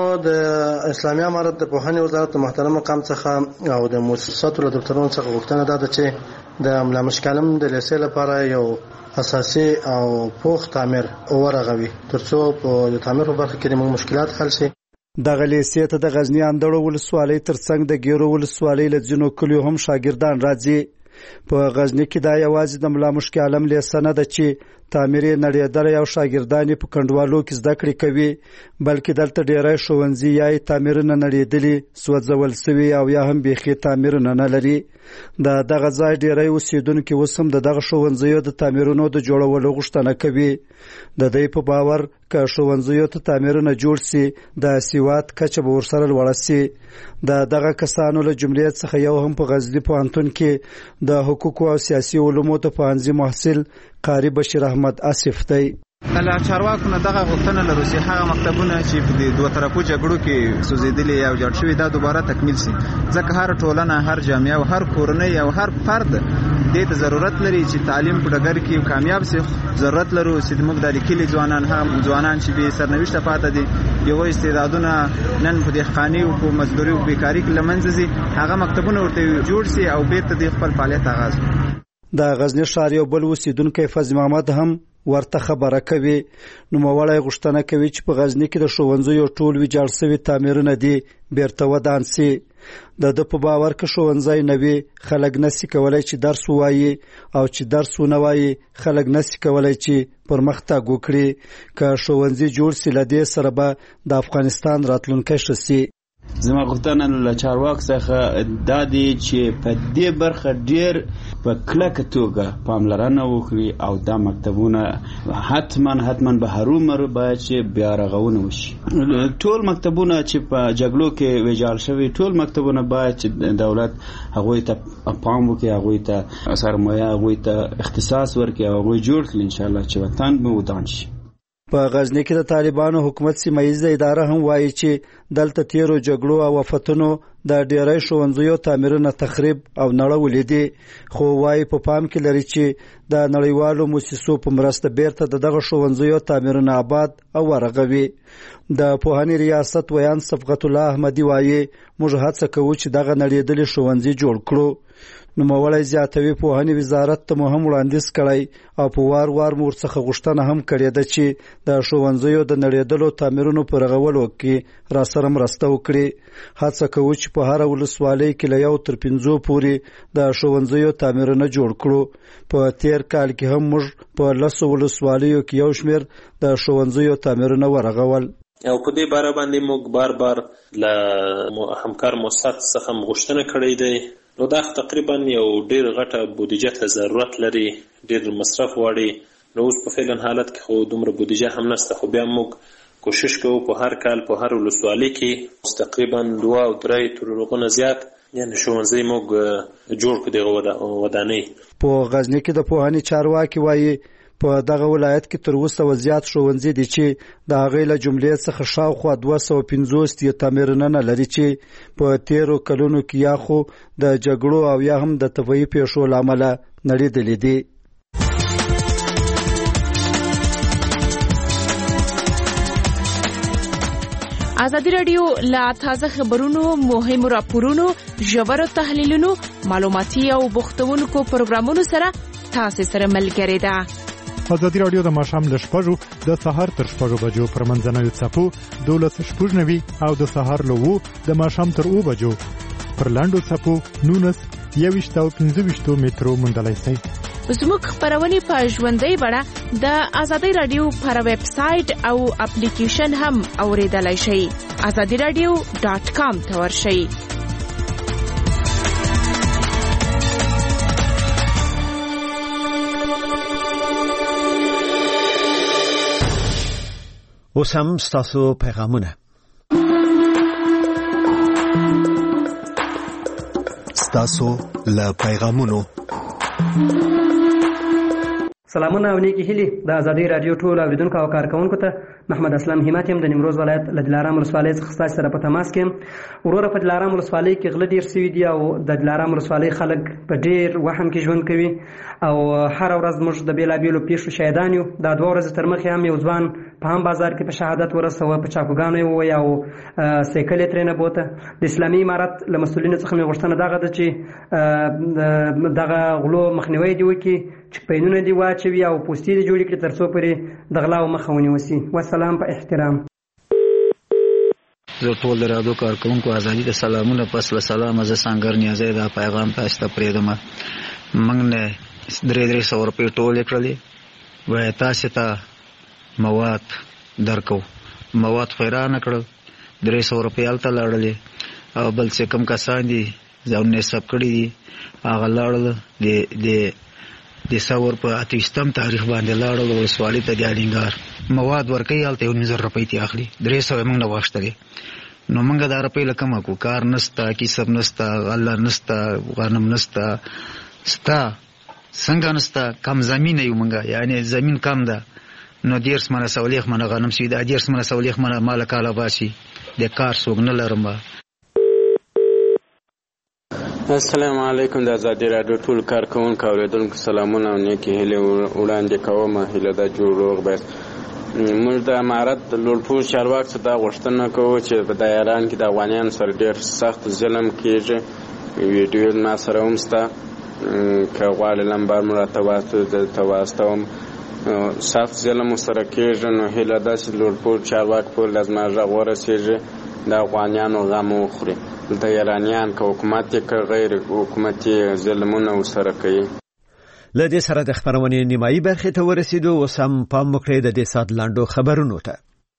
د اسلامي امارت د پوهنې وزارت محترم مقام څخه او د موسساتو له دفترونو څخه غوښتنه ده چې د ملا مشکلم د لیسې لپاره یو اساسي او پوخ تعمیر ورغوي ترڅو په تعمیر په برخه کې موږ مشکلات حل شي. دغه لیسې ته د غزنی اندړ ولسوالۍ ترڅنګ د ګیرو ولسوالۍ له ځینو کلیو هم شاګردان راځي. په غزنی کې دا یوازې د ملا مشکل عالم لیسه نه ده چې تعمیر نړیدلې او شاګردان په کندوالو کې زده کړې کوي، بلکې دلته ډېری ښوونځي یا تعمیرونه نړیدلي، سوځول شوي او یا هم بیخي تعمیرونه نه لري. د دغه ځای ډېری اوسیدونکي اوس هم د دغه ښوونځیو د تعمیرونو د جوړولو غوښتنه کوي. د دوی په باور که ښوونځیو ته تعمیرونه جوړ سي د سواد کچه به ورسره لوړه سي. د دغه کسانو له جملې څخه یو هم په غزني پوهنتون کې د حقوقو او سیاسي علومو ته پوهنځي محصل قاری بشیر احمد آصف دی. کله چارواکو نه دغه غوښتنه لرو چې هغه مکتبونه چې په دوه طرفو جګړو کې سوځېدلي او جوړ شوي دا دوباره تکمیل شي، ځکه هر ټولنه، هر جامعه او هر کورنۍ او هر فرد دې ته ضرورت لري چې تعلیم په ډګر کې کامیاب شي. ضرورت لرو چې موږ د لیکلي ځوانان هم ځوانان چې به سرنوشته پاتې دي، یو استعدادونه نن په دهقاني او په مزدوري او بیکاري کې لمنځه ځي، هغه مکتبونه ورته جوړ شي او بیرته د خپل فعالیت آغاز کړي. د غزنی ښار یو بل اوسیدونکی فضل محمد هم ورته خبره کوي. نو موړی غوښتنه کوي چې په غزنی کې د ښوونځیو ټول ویجاړ شوي تعمیرونه دي بیرته ودان شي. د د په باور کې ښوونځی نه وي خلک نشي کولای چې درس ووایي، او چې درس ونه وایي خلک نشي کولای چې پرمختګ وکړي. که ښوونځي جوړ شي له دې سره به د افغانستان راتلونکی ښه شي. زما غوښتنه له چارواکو څخه دا دی چې په دې برخه ډېر په کلکه توګه پاملرنه وکړي او دا مکتبونه حتما حتما به هرومرو باید چې بیا رغونه وشي. ټول مکتبونه چې په جګړو کې ویجاړ شوي ټول مکتبونه باید چې دولت هغوی ته پام وکړي، هغوی ته سرمایه، هغوی ته اختصاص ورکړي او هغوی جوړ کړي انشاءالله چې وطن به ودان شي. په غزنی کې د طالبانو حکومت سیمایي اداره هم وایي چې دلته تیرو جګړو او وفتونو د ډیری ښوونځیو تعمیرونه تخریب او نړولې دي، خو وایي په پام کې لري چې د نړیوالو موسسو په مرسته بیرته د دغه ښوونځیو تعمیرونه آباد او ورغوي. د پوهنې ریاست ویان صفقت الله احمدي وایي موږ هڅه کوو چې دغه نړېدلي ښوونځي جوړ کړو. نو موړی زیاتوي پوهنې وزارت ته مو هم وړاندیز کړی او په وار وار مو ورڅخه غوښتنه هم کړې ده چې د ښوونځیو د نړېدلو تعمیرونو په رغولو کې راسره مرسته وکړي. هڅه کوو چې په هره ولسوالۍ کې له یو تر پنځو پورې د ښوونځیو تعمیرونه جوړ کړو. په تیر کال کې هم موږ په لسو ولسوالیو کې یو شمېر د ښوونځیو تعمیرونه ورغول. او په دې باره باندې موږ بار بار له همکار موسسات څخه غوښتنه کړې ده. نو دا تقریبا یو ډیر غټه بودیجه ته ضرورت لري، ډیر مصرف غواړي. نو اوس په فعلا حالت کې خو دومره بودیجه هم نشته، خو بیا موږ کوشش کوو په هر کال په هر ولسوالۍ کې تقریبا دوه او درې تر هغه زیات یعنې ښوونځي موږ جوړ کړو دغه ودانۍ. په غزنی کې د پوهنې چارواکي وایي په دغه ولایت کې تر اوسه وضعیت ښوونځي دي چې د هغې له جملې څخه شاوخوا دوه سوه پنځوس یې تعمیرونه لري چې په تیرو کلونو کې یا خو د جګړو او یا هم د طبیعي پیښو له امله نړېدلي دي. ازادي راډیو له تازه خبرونو، مهمو راپورونو، ژورو تحلیلونو، معلوماتي او بوختونکو پروګرامونو سره تاسو سره ملګری ده. ازادي راډیو د ماښام له شپږو د سهار تر شپږو بجو پر منځنوي څپو دولس شپږ نوي او د سهار له اوو د ماښام تر اوو بجو پر لاندو څپو نولس یوویشت او پنځه ویشتو مترو موندلی شئ. زموږ خپرونې په ژوندۍ بڼه د ازادي راډیو پر ویب سایټ او اپلیکیشن هم اوریدلای شئ. ازادي راډیو ډاټ کام ته ورشئ. اوس هم ستاسو پیغامونه. ستاسو له پیغامونو. سلامونه او نیکی هیلي د ازادي راډیو ټول اوریدونکو او کارکونکو ته محمد اسلام همت يم د نیمروز ولایت له دلارام ولسوالۍ څخه ستاسو سره په تماس کې. وروره په دلارام ولسوالۍ کې غله ډیر سوي دي او د دلارام ولسوالۍ خلک په ډیر وهم کې ژوند کوي او هر ورځ موږ د بیلابیلو پیښو شاهدان یو. دا دوه ورځې تر مخکې هم یو ځوان په هم بازار کې په شهادت ورسوه، په چاقوګانو یې ووایه او سایکل یې ترېنه بوته. د اسلامي امارت له مسؤلینو څخه مې غوښتنه دغه ده چې دغه غلو مخنیوی دې وکړي، چې پینونه دې واچوي او پوستې دې جوړې کړي تر څو پورې د غلاو مخه ونیوسي. والسلام په احترام. زه ټول د راډیو کارکوونکو ازادي د سلامونه پس له سلامه زه سانګر نیازی دا پیغام تاسو ته پرېږدم. موږ نه درې درې سوه روپۍ ټولې کړلې، وایي تاسې ته مواد درکو. مواد خو یې رانه کړل، درې سوه روپۍ هلته لاړلې او بل چې کوم کسان دي ځانونه یې ثبت کړي دي هغه لاړل د د ثور په اته ویشتم تاریخ باندې لاړل ولسوالۍ ته د الینګار مواد ورکوي، هلته یو نیم زر روپۍ ترې اخلي، درې سوه یې موږ نه واخیستلې. نو موږ دا روپۍ له کومه کړو؟ کار نشته، کسب نشته، غله نشته، غنم نشته، ستا څنګه نشته؟ کم زمین یو موږ، یعنې زمین کم ده، نو دیرس منه سولیخ منه غنم سي دا دیرس منه سولیخ منه مال کاله باسي د کار څوک نه لرم. السلام علیکم. د ازادي راډیو ټول کارکونکو اوریدونکو سلامونه او نیکې هیلې وړاندې کوم. هیله ده جوړ روغ به موږ د امارت د لوړپوړ چارواکو څخه دا غوښتنه کوو چې په دا ایران کې د افغانیانو سره ډېر سخت ظلم کېږي. ویډیو ما سره هم شته، که غواړې نمبر مو راته واستوم. سخت ظلم ورسره کېږي. نو هیله ده چې لوړپوړ چارواکو پورې له زما غږ ورسېږي، د افغانیانو غم وخوري. دلته ایرانیان که حکومت یې که غیر حکومتي ظلمونه ورسره کوي. له دې سره د خبرونې نیمایي برخې ته ورسېدو. اوس هم پام وکړئ د دې ساعت لنډو خبرونو ته.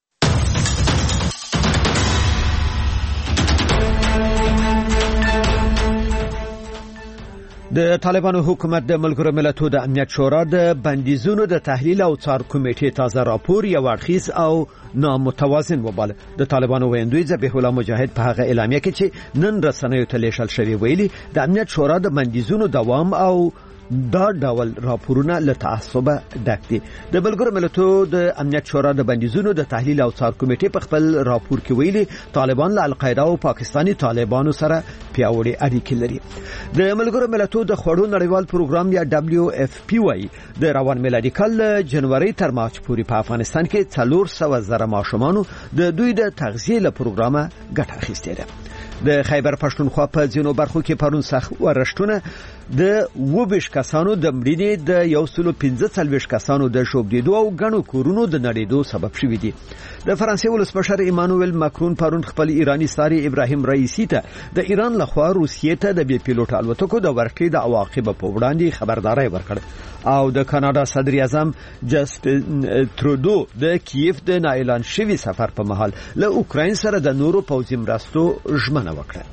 د طالبانو حکومت د ملګرو ملتونو د امنیت شورا د بندیزونو د تحلیل او څار کمیټې تازه راپور یو اړخیز او نامتوازن وباله. د طالبانو ویاندوی ذبیح الله مجاهد په هغه اعلامیه کې چې نن رسنیو ته لیږل شوی ویلي د امنیت شورا د بندیزونو دوام او دا ډول راپورونه له تعصب ډک دي. د ملګرو ملتونو د امنیت شورا د بندیزونو د تحلیل او څار کمیټې په خپل راپور کې ویلي طالبان له القاعده او پاکستاني طالبانو سره پیاوړې اړیکې لري. د ملګرو ملتونو د خوړو نړیوال پروګرام یا دبليو اف پی وايي د روان میلادي کال جنوري تر مارچ پورې په افغانستان کې څلور سوه زره ماشومانو د دوی د تغذیه له پروګرامه ګټه اخیستې ده. د خیبر پښتونخوا په ځینو برخو کې پرون سخت ورښتونه د وبش کسانو د مړینې د یو سل پنځه څلوېښت کسانو د شوبدیدو او غنو کورونو د نړیدو سبب شوی دی. د فرانسې ولسمشر ایمانوئل ماکرون پرون خپل ایرانی ساري ابراهیم رئیسی ته د ایران لخوا روسیې ته د بي پیلوټ الوتکو د ورکړې د عواقب په وړاندې خبرداري ورکړه. او د کاناډا صدر اعظم جسټین ترودو د کیف د نااعلان شوی سفر په مهال له اوکراین سره د نورو پوځي مرستو ژمنه وکړه.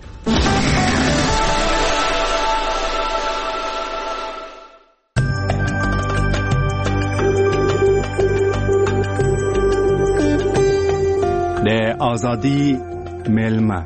د ازادي ملما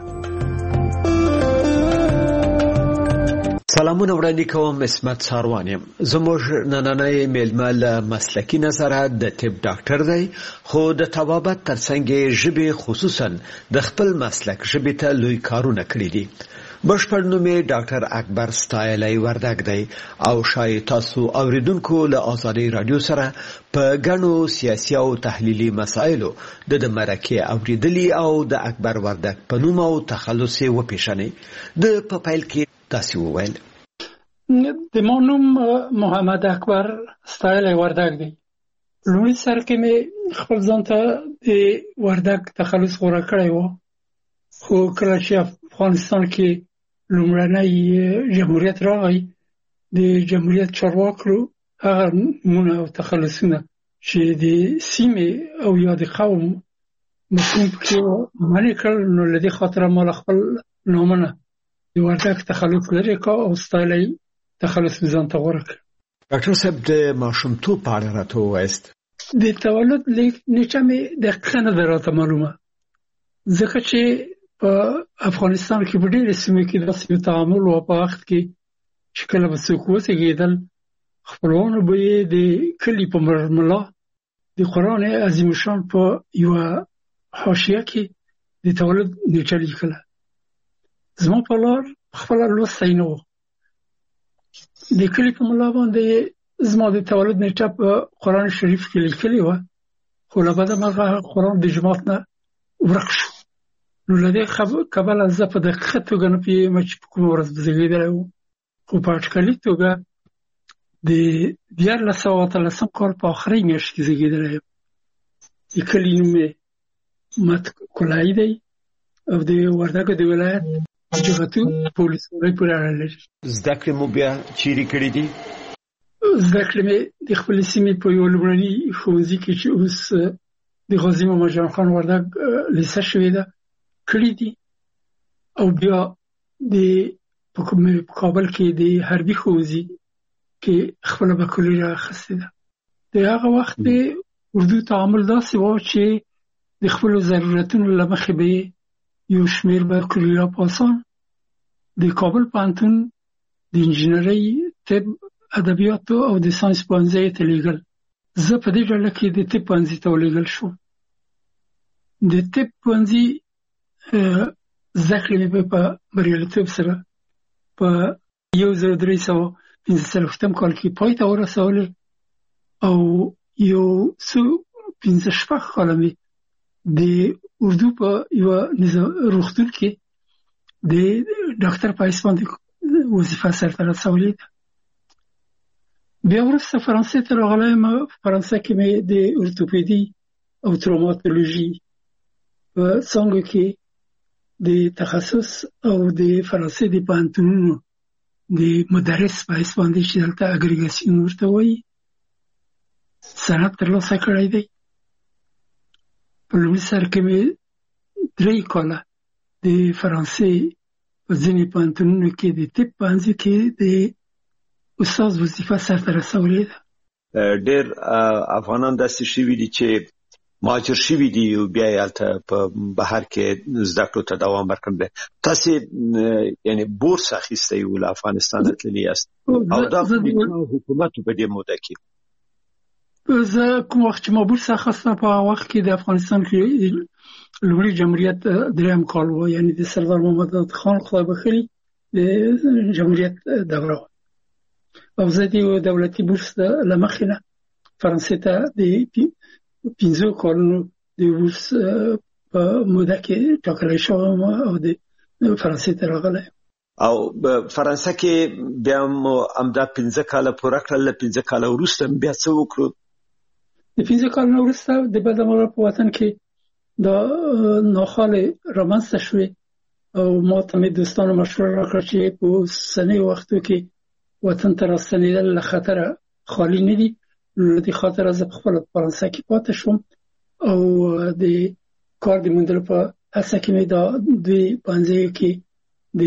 سلامونه وړاندې کوم. اسمت ساروان یم. زموږ نننۍ میلمه له مسلکي نظره د طب ډاکټر دی، خو د طبابت ترڅنګ ژبې خصوصا د خپل مسلک ژبې ته لوی کارونه کړی دي. بشپړ نوم یې ډاکټر اکبر ستایلی وردګ دی او شاید تاسو اوریدونکو له ازادي رادیو سره په ګڼو سیاسي او تحلیلي مسایلو د مرکه اوریدلی او د اکبر وردګ په نوم او تخلص یې وپیژنئ. د په پیل کې تاسو وویل د ما نوم محمد اکبر ستایلی وردګ دی. لومړي سر کې مې خپل ځان ته د وردګ تخلص غوره کړی و، خو کله چې افغانستان کې لومړنی جمهوریت راغی د جمهوریت چارواکو هغه نومونه او تخلصونه چې د سیمې او یا د قوم مفهوم کې منې کړل، نو له دې خاطره ما خپل نومونه د وردګ تخلص لري کا او ستایلی تخلص ځان ته غوره کړ. ډاکټر صاحب د ماشومتوب په اړه راته ووایاست. د تولد نیټه مې دقیقه نه ده راته معلومه، ځکه چې په افغانستان کې په ډېرې سیمو کې داسې یو تعامل و په وخت کې چې کله به څوک وزېږېدل خپلوانو به یې د کلي په مرملا د قرآن عظیم الشان په یوه حاشیه کې د تولد نیټه لیکله. زما پلار خپله لوستی نه و، د کلي په ملا باندې زما د تولد نیټه په قرآن شریف کې لیکلې وه، خو له بده مرغه قرآن د جماعت نه ورک شو. نو له دې کبله زه په دقیقه توګه نه پوهېږم چې په کومه ورځ به زېږېدلی وم، خو په اټکلي توګه د دیارلس سوه اتلسم کال په آخرۍ میاشت کې زېږېدلی یم. د کلي نوم یې مت کولایي دی او د وردګو د ولایت جغتو په ولسوالۍ پورې اړه لري. زده کړې مو بیا چیرې کړې دي؟ زده کړې مې د خپلې سیمې په یوه لومړني ښوونځي کې چې اوس د غازي محمد جان خان وردګ لیسه شوې ده کړي دي، او بیا د په کابل کې د حربي ښوونځي کې خپله بکالوریا اخیستې ده. د هغه وخت د اردو تعامل داسې و چې د خپلو ضرورتونو له مخې به یو شمېر بکالوریا پاسان د کابل پوهنتون د انجینرۍ، طب، ادبیاتو او د ساینس پوهنځیو ته لیږل. زه په دې ډله کې د طب پوهنځي ته ولېږل شوم. د طب پوهنځي زده کړې مې په بریالیتوب سره په یو زر درې سوه پنځه څلوېښتم کال کې پای ته ورسولې او یو څو پنځه شپږ کاله مې د اردو په یوه روغتون کې د ډاکټر په حیث باندې وظیفه سرته رسولې ده. بیا وروسته فرانسې ته راغلی یم. فرانسه کې مې د ارتوپیدي او تروماتولوژي په څانګو کې د تخصص او د فرانسې د پوهنتونونو د مدرس په حیث باندې چې دلته اګریګاسیون ورته وایي سند ترلاسه کړی دی. په لومړي سر کې مې درې کاله د فرانسې په ځینې پوهنتونونو کې د طب پوهنځي کې د استاد وظیفه سرته رسولې ده. ډېر افغانان داسې شوي دي چې مهاجر شوي دي او بیا یې هلته په بهر کې زده کړو ته دوام ورکړی دی. تاسې یعنې بورس اخیستی و له افغانستانه تللي یاست او دا حکومت په دې موده کې زه کوم وخت چې ما بورس اخیسته په هغه وخت کې د افغانستان کې لومړي جمهوریت درېیم کال و، یعنې د سردار محمد داود خان خدای بخښي د جمهوریت دوره وه او زه د دولتي بورس له مخې نه فرانسې ته د پنځو کالونو د بورس په موده کې ټاکلی شوم او د فرانسې ته راغلی. او فرانسه کې بیا مو همدا پنځه کاله پوره کړل. له پنځه کاله وروسته بیا څه وکړو؟ د پنځه کالونو وروسته د بدمرغه په وطن کې دا ناخوالې رامنځته شوې او ما ته مې دوستانو مشوره راکړه چې په اوسنیو وختو کې وطن ته راستنېدل له خطره خالي نه دي. له دې خاطره زه په خپله فرانسه کې پاتې شوم او د کار د موندلو په هڅه کې مې دا دوی پوهنځیو کې د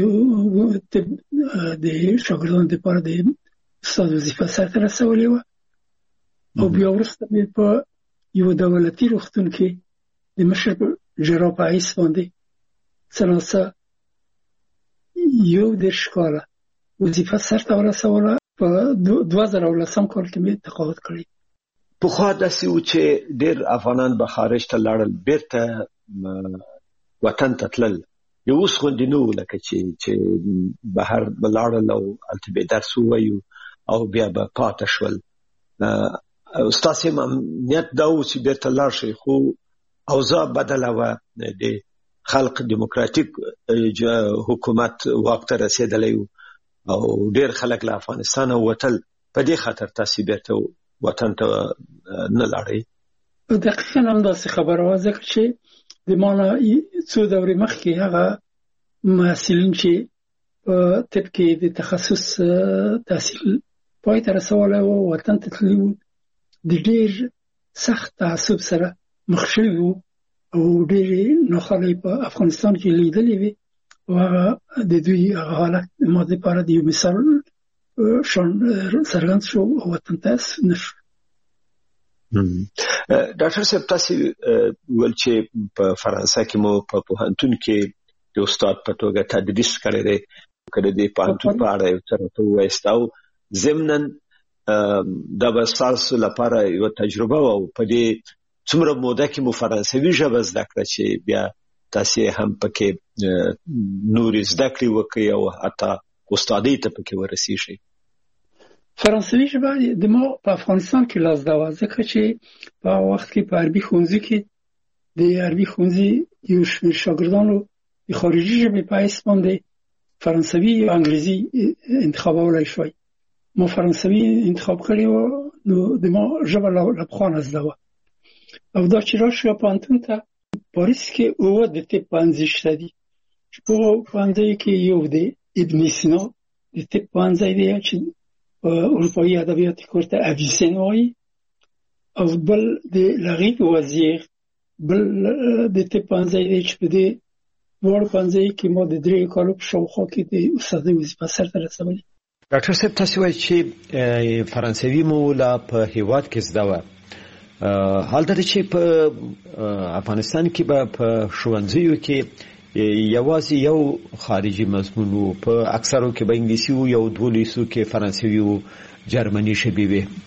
د شاګردانو دپاره د استاد وظیفه سرته رسولې وه او بیا وروسته مې په یو دولتي روغتون کې د مشر جراح په حیث باندې څه یو دېرش کاله وظیفه سرته ورسوله. په دوه زره لسم کال کې مې تقاعد کړی. پخوا داسې و چې ډېر افغانان به خارج ته لاړل، بیرته وطن ته تلل. یو اوس غوندې نه و لکه چې چې بهر به لاړل او هلته به درس ووایو او بیا به پاته شول. ستاسې امنیت دا و چې بیرته لاړ شئ، خو اوضاع بدله وه. د خلق دیموکراتیک حکومت واک ته رسېدلی و او ډېر خلک له افغانستانه وتل. په دې خاطر تاسې بیرته وطن ته نه لاړئ؟ دقیقاً همداسې خبره وه، ځکه چې د ما نه څو دورې مخکې هغه محصلین چې په طب کې د تخصص تحصیل پای ته رسولی و وطن ته تللي وو، د ډېر سخت تعصب سره مخ شوي وو او ډېرې ناخوالې په افغانستان کې لیدلې وې او هغه د دوی هغه حالت ما دپاره د یو مثال شان څرګند شو او وطن ته نه شو. ډاکټر صاحب تاسې ویل چې په فرانسه کې مو په پوهنتون کې د استاد په توګه تدریس کړی دی، که د دې پوهنتون په اړه یو څه راته ووایاست او ضمناً دا به ستاسو لپاره یوه تجربه وه او په دې څومره موده کې مو فرانسوي ژبه زده کړه چې بیا تاسې هم پکې نورې زده کړې وکړئ او حتی استادۍ ته پکې ورسیږئ؟ فرانسوي ژبه د ما په افغانستان کې لا زده وه، ځکه چې په هغه وخت کې په عربي ښوونځي کې د عربي ښوونځي یو شمېر شاګردانو د خارجي ژبې په حیث باندې فرانسوي یا انګریزي انتخابولی شوی. ما فرانسوي انتخاب کړې وه، نو د ما ژبه له پخوا نه زده وه. او دا چې راشو پوهنتون ته پاریس کې اووه د طب پوهنځي شته دي چې په هغو پوهنځیو کې یو د ابن سینا د طب پوهنځی دی چې په اروپایي ادبیاتو کې ورته اویسین وایي، او بل د لغیب وزیر بل د طب پوهنځی دی چې په دې دواړو پوهنځیو کې ما د درې کالو په شاوخوا کې د استادۍ وظیفه سرته رسولې. ډاکټر صاحب تاسې وایي چې فرانسوي مو لا په هېواد کې زده وه، حال دا چې په افغانستان کې به په ښوونځیو کې یوازې یو خارجي مضمون و، په اکثرو کې به انګلیسي و، یو دوه لیسو کې فرانسوي و، جرمني ژبې وې.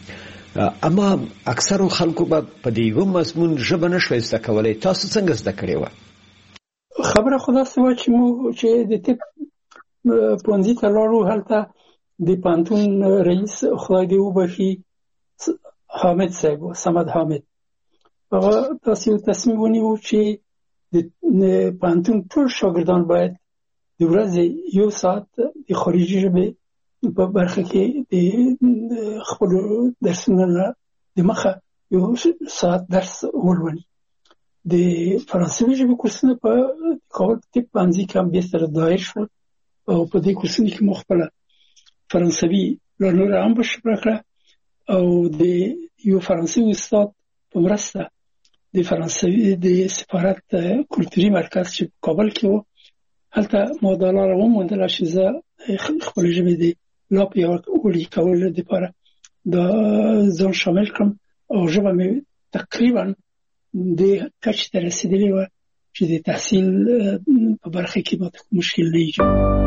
اما اکثر خلکو په دې یو مضمون ژبه نشوي زده کولای. تاسو څنګه زده کړی و؟ خبره خدا سوا چې مو چې د تپ پونځي ته لاړو، هلته د پانتون رئیس خدای دې وبخي حامد صاحب سمد حامد هغه تاسو تصمیم ونیو چې د پانتون ټول شاګردان باید د ورځې یو ساعت د خارجي ژبې په برخه کې د خپل درسونه د مخه یو ساعت درس ولولي. د فرانسوي ژبې کورسونه په کابل تپ پانځي کې هم بیا سره دایر شول او په دې کورسونو کې مو خپله فرانسوي لا نوره هم بشپړه کړه او د یو فرانسوي استاد په مرسته د فرانسوي د سفارت کلتوري مرکز چې په کابل کې و، هلته ما دا لاره وموندله چې زه خپلې ژبې د لا پیاوړي کولو دپاره دا ځان شامل کړم او ژبه مې تقریبا د کچې ته رسېدلې وه چې د تحصیل په برخه کې ماته کوم مشکل نه ایجاد.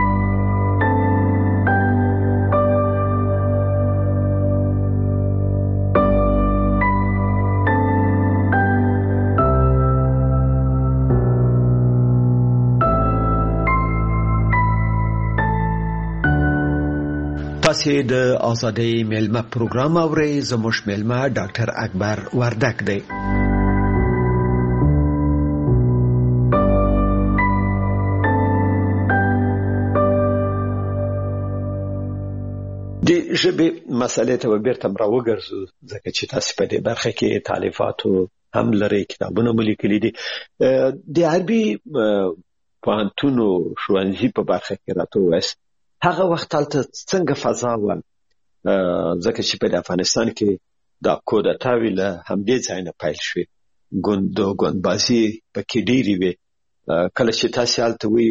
تاسو د آزادۍ میلمه پروګرام اورئ. زموږ میلمه ډاکټر اکبر وردک دی. د ژبې مسلې ته بیرته راوګرځو ځکه چې تاسو په دې برخه کې تالیفاتو هم لري، کتابونه مو لیکلي دي. د عربي پوهنتونو ښوونځي په برخه کې راته ووایاست هغه وخت هلته څنګه فضا وه؟ ځکه چې په افغانستان کې دا کودتاوې له همدې ځای نه پیل شوې، ګوند و ګوندبازي پکې ډېرې وې. کله چې تاسې هلته وئ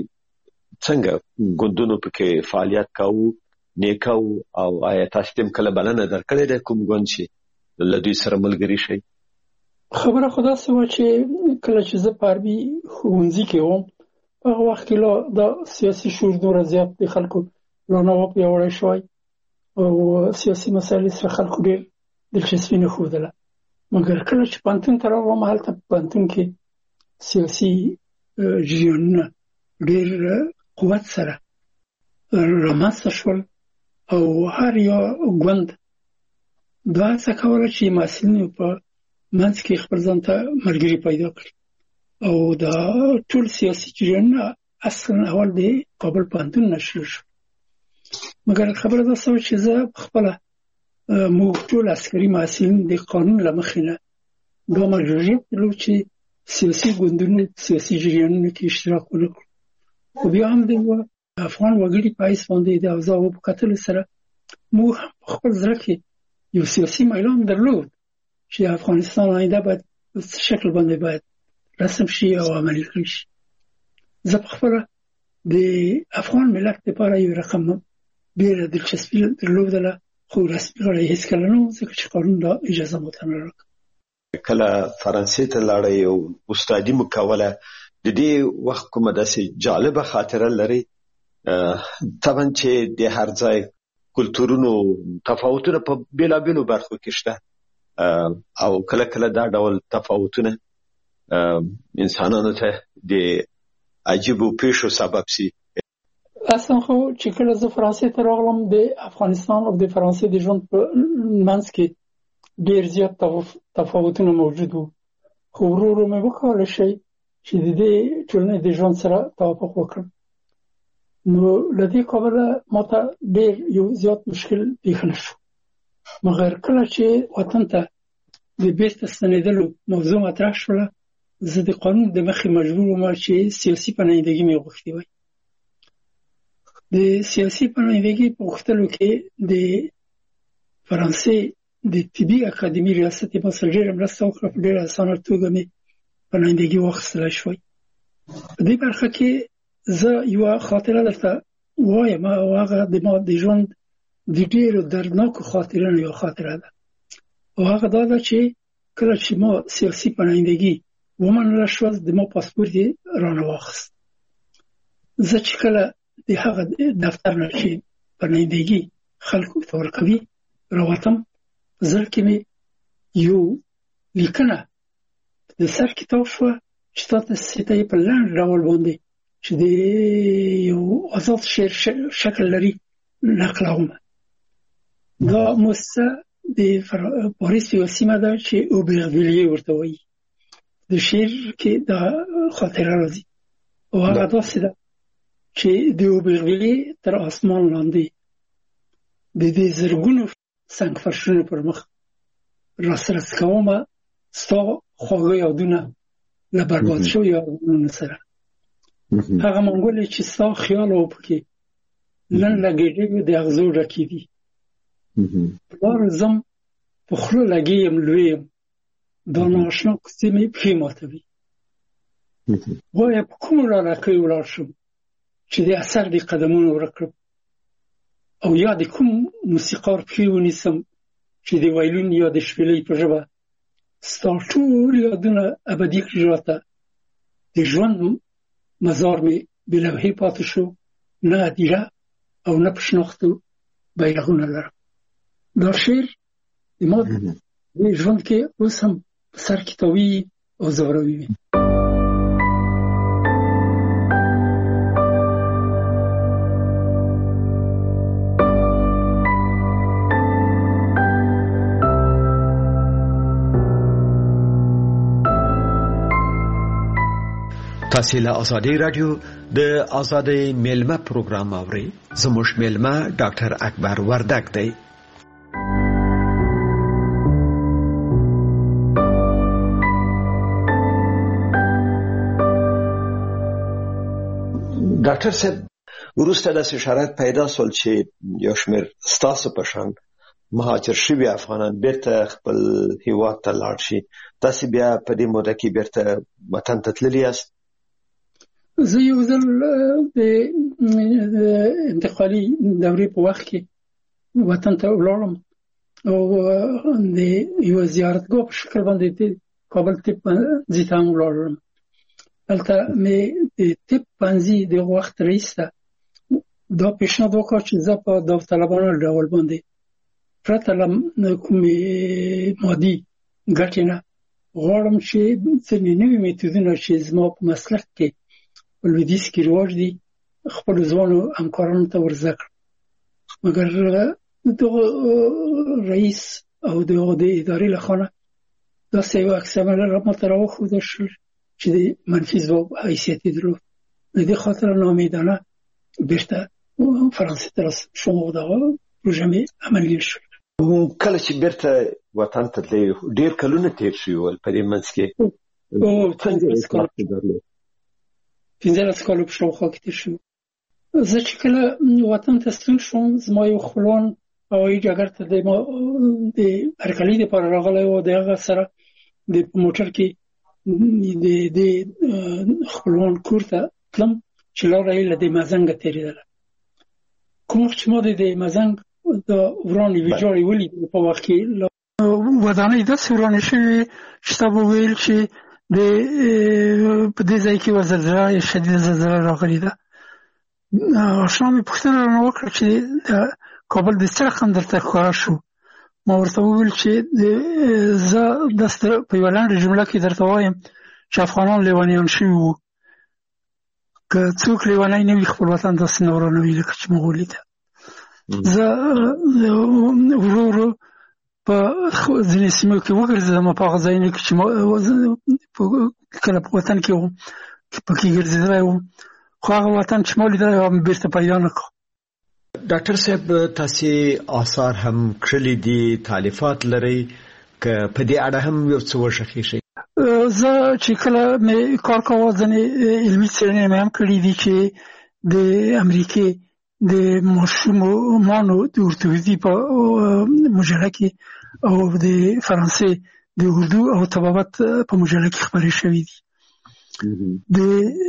څنګه ګوندونو پکې فعالیت کوو نیکه او آیا تاسو تم کله بلنه درکړې ده کوم ګوند چې له دوی سره ملګري شئ؟ خبره خدا سوا چې کله چې زه په عربي ښوونځي کې وم هغه وخت کې لا دا سیاسي شعور دومره زیات د خلکو لا نه و پیاوړی شوی او سیاسي مسایلو سره خلکو ډېر دلچسپي نه ښودله. مګر کله چې پوهنتون ته راغلم هلته په پوهنتون کې سیاسي جریانونه ډېر قوت سره رامنځته شول او هر یو ګوند دا هڅه کوله چې محصلینو په منځ کې خپل ځان ته ملګري پیدا کړي او دا ټول سیاسي جریانونه اصلا اول د کابل پوهنتون نه شروع شو. مګر خبره دا سوه چې زه خپله موږ ټول عسکري محصلین د قانون له مخې نه دا مجبوریت درلود چې سیاسي ګوندونو سیاسي جریانونو کې اشتراک ونه کړو. خو بیا هم د افغان وګړي په حیث باندې د اوضاعو په کتلو سره موږ هم په خپل زړه کې یو سیاسي میلان درلود چې افغانستان آینده باید په څه شکل باندې باید رسم شي او عملي کړی شي. زه په خپله د افغان ملت لپاره یو رقم ډېره دلچسپي درلودله خو رسمي غړی هېڅکله نه و ځکه چې قانون دا اجازه ماته نه راکړه. کله فرانسې ته لاړئ او استادي مو کوله د دې وخت کومه داسې جالبه خاطره لرئ؟ طبعا چې د هر ځای کلتورونو تفاوتونه په بېلابېلو برخو کې شته او کله کله دا ډول تفاوتونه انسانانو ته د عجیبو پیښو سبب سي. اصلا خو چې کله زه فرانسې ته راغلم د افغانستان او د فرانسې د ژوند په منځ کې ډېر زیات تفاوتونه موجود وو، خو ورو ورو مې وکولی شي چې د دې ټولنې د ژوند سره توافق وکړم. نو له دې کبله ماته ډېر یو زیات مشکل پیښ نه شو. مګر کله چې وطن ته د بیرته ستنېدلو موضوع مطرح شوله زه د قانون د مخې مجبور وم چې سیاسي پناهندګي مې وغوښتې وای. د سیاسي پناهندګي په غوښتلو کې د فرانسې د طبي اکاډمي ریاست یې ما سره ډېره مرسته وکړه، په ډېره اسانه توګه مې پناهندګي واخیستلی شوی. په دې برخه کې زه یوه خاطره درته وایم او هغه د ما د ژوند د ډېرو دردناکو خاطرونو یوه خاطره ده او هغه دا ده چې کله چې ما سیاسي پناهندګي ومنله شوه د ما پاسپورت یې رانه واخیست. زه چې کله د هغه دفتر نه چې پناهندګي خلکو ته ورکوي راوتم زړه کې مې یو لیکنه د سر کتاب شوه چې تاسو ته یې په لاندې ډول باندې چې د یو آزاد شعر شکل لري نقلوم. دا مؤسسه د پاریس یوه سیمه ده چې اوبرڤیلیه ورته وایي. د شعر کې دا خاطره راځي او هغه داسې ده چې د اوبرڤیلیه تر اسمان لاندې د دې زرګونو سنګ فرشونو پر مخ راسره کومه ستا خواږه یادونه له برباد شوي یادونو سره. هغه منګولې چې ستا خیال او پکې نن لګېږي د اغزو ډکې دي. پلار زم په خوله لګې یم لوی یم دا نااشنا کوڅې مې پښې ماتوي. وایه په کومو لارکیو ولاړ شم چې د اثر د قدمونو ورک کړم او یا د کوم موسیقار پښې ونیسم چې د وایلون یا د شپېلۍ په ژبه ستا ټول یادونه ابدي کړي راته. د ژوند مزار مې بې لوحې پاتې شو، نه هدیره او نه په شناختو بیرغونه لرم. دا شعر د ما د ژوند کې اوس هم په سر کې تاویږي او ځوروي وي. تاسو له آزادۍ رادیو د آزادۍ میلمه پروګرام اورئ. زموږ میلمه ډاکټر اکبر وردک دی. ډاکټر صاحب وروسته د شرایط پیدا سول چې یو شمېر ستاسو په شان مهاجر شوي افغانان بیرته خپل هیواد ته لاړ شي. تاسو بیا په دې موده کې بیرته وطن ته تللي یاست؟ زه یو ځل د انتقالي دورې په وخت کې وطن ته ولاړم او د یو زیارتګاه په شکل باندې د کابل طب پوهنځي ته هم ولاړم. هلته مې د طب پوهنځي د وخت رئیس ته دا پیشنهاد وکړ چې زه په داوطلبانه ډول باندې پرته له کومې مادي ګټې نه غواړم چې ځینې نوي میتودونه چې زما په مسلک کې په لویدیځ کې رواج دي خپلو ځوانو همکارانو ته ور زده کړم. مګر دغه رئیس او دغه د ادارې له خوا نه داسې یو عکس عمل راته راوښودل شو چې د منفي ځواب حیثیت یې درلود. د دې خاطر ناامیدانه بیرته فرانسې ته راستون شوم او دغه پروژه مې عملي شوه. کله چې بیرته وطن ته تللې ډېر کلونه تېر شوي ول په دې منځ کې پنځلس کاله په شاوخوا کې تېر شوي. زه چې کله وطن ته ستون شوم زما یو خپلوان هوایي ډګر ته د هرکلي دپاره راغلی و. د هغه سره د په موټر کې د خپلوان کور ته تلم چې لاره یې له د مزنګه تېرېدله. کوم وخت چې ما د مزنګ د ورانې ویجاړې ولیدې په وخت کې ودانۍ داسې ورانې شوې چې تا به ویل چې د په دې ځای کې یوه زلزله شدیده زلزله راغلې ده. اشنا مې پوښتنه رانه وکړه چې د کابل د څه رقم درته ښکاره شو. ما ورته وویل چې زه داسې په یوه لنډه جمله کې درته وایم چې افغانان لیونیان شوي وو. که څوک لیونی نه وي خپل وطن داسې نه ورانوي لکه چې موږ ولیده. زه ورو ورو په ځینې سیمو کې وګرځېدم په هغه ځایونو کې چې کله په وطن کې وم پکې ګرځېدلی وم خو هغه وطن چې ما لیدلی و مې بېرته پیدا نه کړو. ډاکټر صاحب تاسې آثار هم کړلي دي، تالیفات لرئ، که په دې اړه هم یو څه وښخیږئ؟ زه چې کله مې کار کاوه ځینې علمي څېړنې مې هم کړي دي چې د امریکې د ماشومانو د ارتوپیدي په مجله کې او د فرانسې د اردو او طبابت په مجله کې خپرې شوي دي. د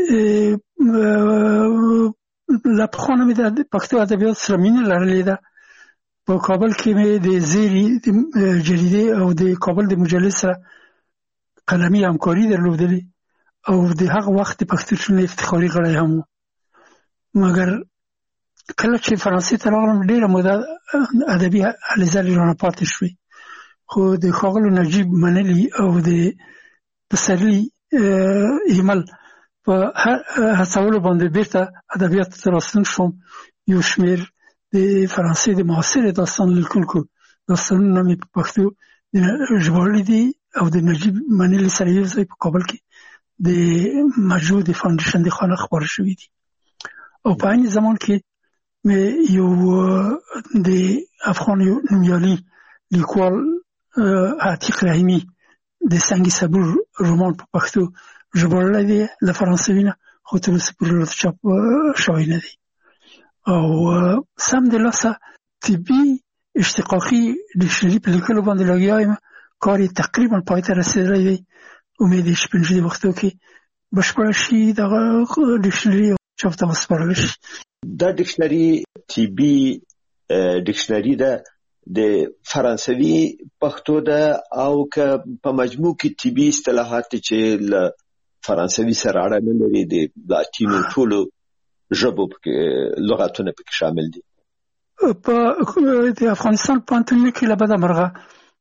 له پخوا نه مې د پښتو ادبیاتو سره مینه لرلې ده. په کابل کې مې د زیري د جریدې او د کابل د مجلې سره قلمي همکاري درلودلې او د هغه وخت د پښتو ټولنې افتخاري غړی هم و. مګر کله چې فرانسې ته راغلم ډېره موده ادبي هلې ځلې رانه پاتې شوې خو د ښاغلي نجیب منلي او د پسرلي ایمل په هڅولو باندې بیرته ادبیات ته راستون شوم. یو شمېر د فرانسې د معاصرې داستان لیکونکو داستانونه مې په پښتو ژباړلي دي او د نجیب منلي سره یو ځای په کابل کې د مجموع د فاونډیشن د خانه خپاره شوي دي. او په عین زمان کې مې یو د افغان نومیالي لیکوال عتیق رحیمي د سنگ صبور رومان په پښتو ژباړلی دی له فرانسوي نه، خو تر اوسه پورې چاپ شوی نه دی. او سم د لاسه طبي اشتقاقي ډکشنري په لیکلو باندې لګیا یم. کار یې تقریبا پای ته رسېدلی دی. امید یې چې په نږدې وختو کې بشپړه شي، دغه ډکشنري چاپ ته وسپارل شي. دا ډکشنري طبي ډکشنري ده د فرانسوي پښتو ده او که په مجموع کې طبي اصطلاحات چې له فرانسوي سره اړه نه لري د لاتینو ټولو ژبو لغاتونه پکې شامل دي. په د افغانستان پوهنتونونو کې له بده مرغه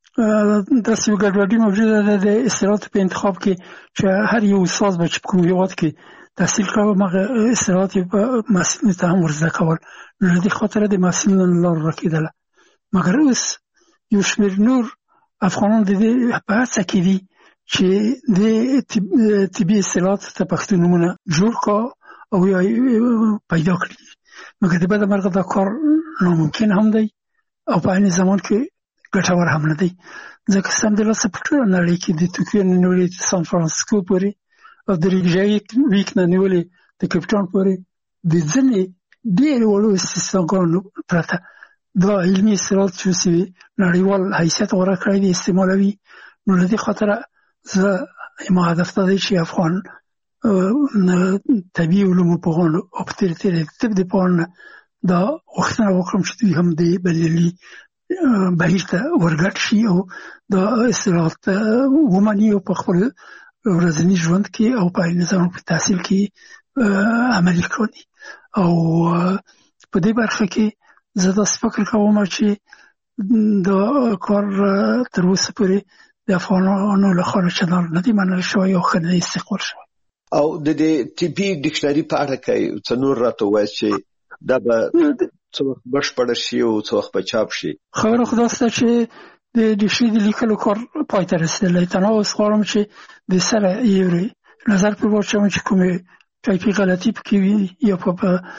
داسې یو ګډوډي موجوده ده د اصطلاحاتو په انتخاب کې چې هر یو استاد به چې په کوم هېواد کې تحصیل کاوه هغه اصطلاحات یې په محصلینو ته هم ورزده کول، نو له دې خاطره د محصلینو له لارې ورکېدله. مګر اوس یو شمېر نور افغانان د دې په هڅه کې دي چې د طبي اصطلاحاتو ته پښتو نومونه جوړ کړه او یا پیدا کړي. مګر د بده مرغه دا کار ناممکن هم دی او په عین زمان کې ګټور هم نه دی، ځکه سمدلاسه په ټوله نړۍ کې د توکیو نه نیولې سان فرانسیسکو پورې او د ریکیاویک نه نیولې د کیپټاون پورې د ځینې ډېر وړو استثناګانو پرته دا علمي اصطلاحات چې اوسې نړیوال حیثیت غوره کړی دی استعمالوي. نو له دې خاطره زه زما هدف دا دی چې افغان طبي علومو پوهانو او په تېره تېره د طب د پوهانو دا غوښتنه وکړم چې دوی هم د بریالي بهیر ته ورګډ شي او دا اصطلاحات ومني او په خپل ورځني ژوند کې او په عین زمان په تحصیل کې عملي کړي. او په دې برخه کې زه داسې فکر کوم چې دا کار تر اوسه پورې د افغانانو لخوا چندان نه دی منل شوی او ښه نه دی استقبال شوی. او د دې طبي ډکشنري په اړه کې څه نور راته ووایه چې دا به څه وخت بشپړه شي او څه وخت به چاپ شي؟ خبره خو داسې ده چې د ډکشنري د لیکلو کار پای ته رسېدلی. تنها اوس غواړم چې د سره یو نظر پرې واچوم چې کومې ټایپي غلطي پکې وي یا په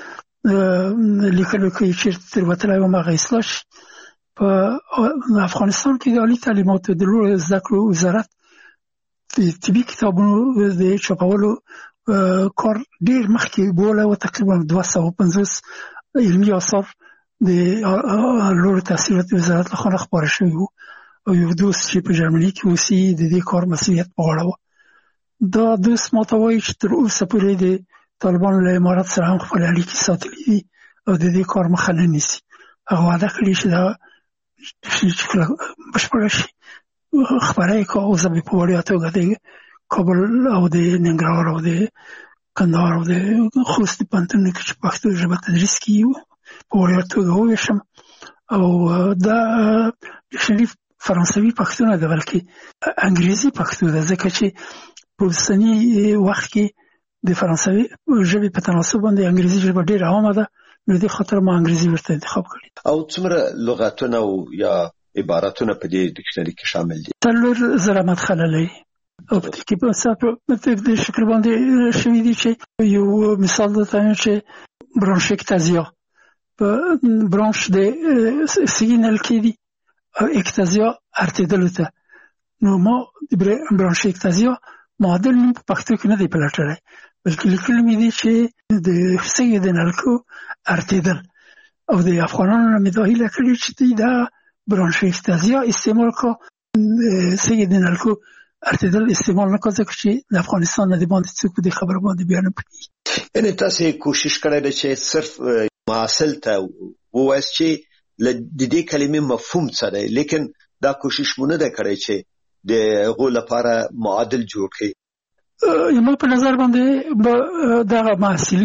لیکلو کې چېرته تېروتلی وم هغه اصلاح شي. په افغانستان کې د عالي تعلیماتو د لوړو زده کړو وزارت د طبي کتابونو د چاپولو کار ډېر مخکې بولی و. تقریبا دوه سوه پنځوس علمي آثار د لوړو تحصیلاتو وزارت لخوا خپاره شوي وو او یو دوست چې په جرمني کې اوسي د دې کار مسؤلیت په غاړه و. دا دوست ماته وایي چې تر اوسه پورې د طالبانو له امارت سره هم خپل اړیکې ساتلي دي او د دې کار مخه نه نیسي. هغه وعده کړې چې دا چې کله بشپړه شي خپاره یې کړه. اوس به په وړیا توګه د کابل او د ننګرهار او د کندهار او د خوست پوهنتونونو کې چې پښتو ژبه تدریس کیږي په وړیا توګه وویشم. او دا ډکشنري فرانسوي پښتو نه ده بلکې انګریزي پښتو ده، ځکه چې په اوسني وخت کې د فرانسوي ژبې په تناسب باندې انګریزي ژبه ډېره عامه ده. نو دې خاطر ما انګریزي ورته انتخاب کړی. او څومره لغاتونه او یا عبارتونه په دې ډکشنري کې شامل دي؟ څلور زره مدخله لري او په دې کې په دې شکل باندې شوي دي چې یو مثال درته وایم چې برانشکتازیا په برانش د سیګنل کې دي او اکتازیا ارتېدلو ته. نو ما د برانشکتازیا معادل نوم په پښتو کې نه دی پلټلی، بلکې لیکلي مې دي چې د سږي د نلکو ارتېدل. او د افغانانو نه مې دا هیله کړې چې دوی دا برانشکتازیا استعمال کړه، سږي د نلکو ارتېدل استعمال نه کړه، ځکه چې د افغانستان نه د باندې څوک په دې خبره باندې بیا نه پوهېږي. یعنې تاسې کوشش کړی دی چې صرف محصل ته ووایاست چې د دې کلمې مفهوم څه دی، لیکن دا کوشش مو نه دی کړی چې د هغو لپاره معادل جوړ کړي. ما په نظر باندې دغه محصلین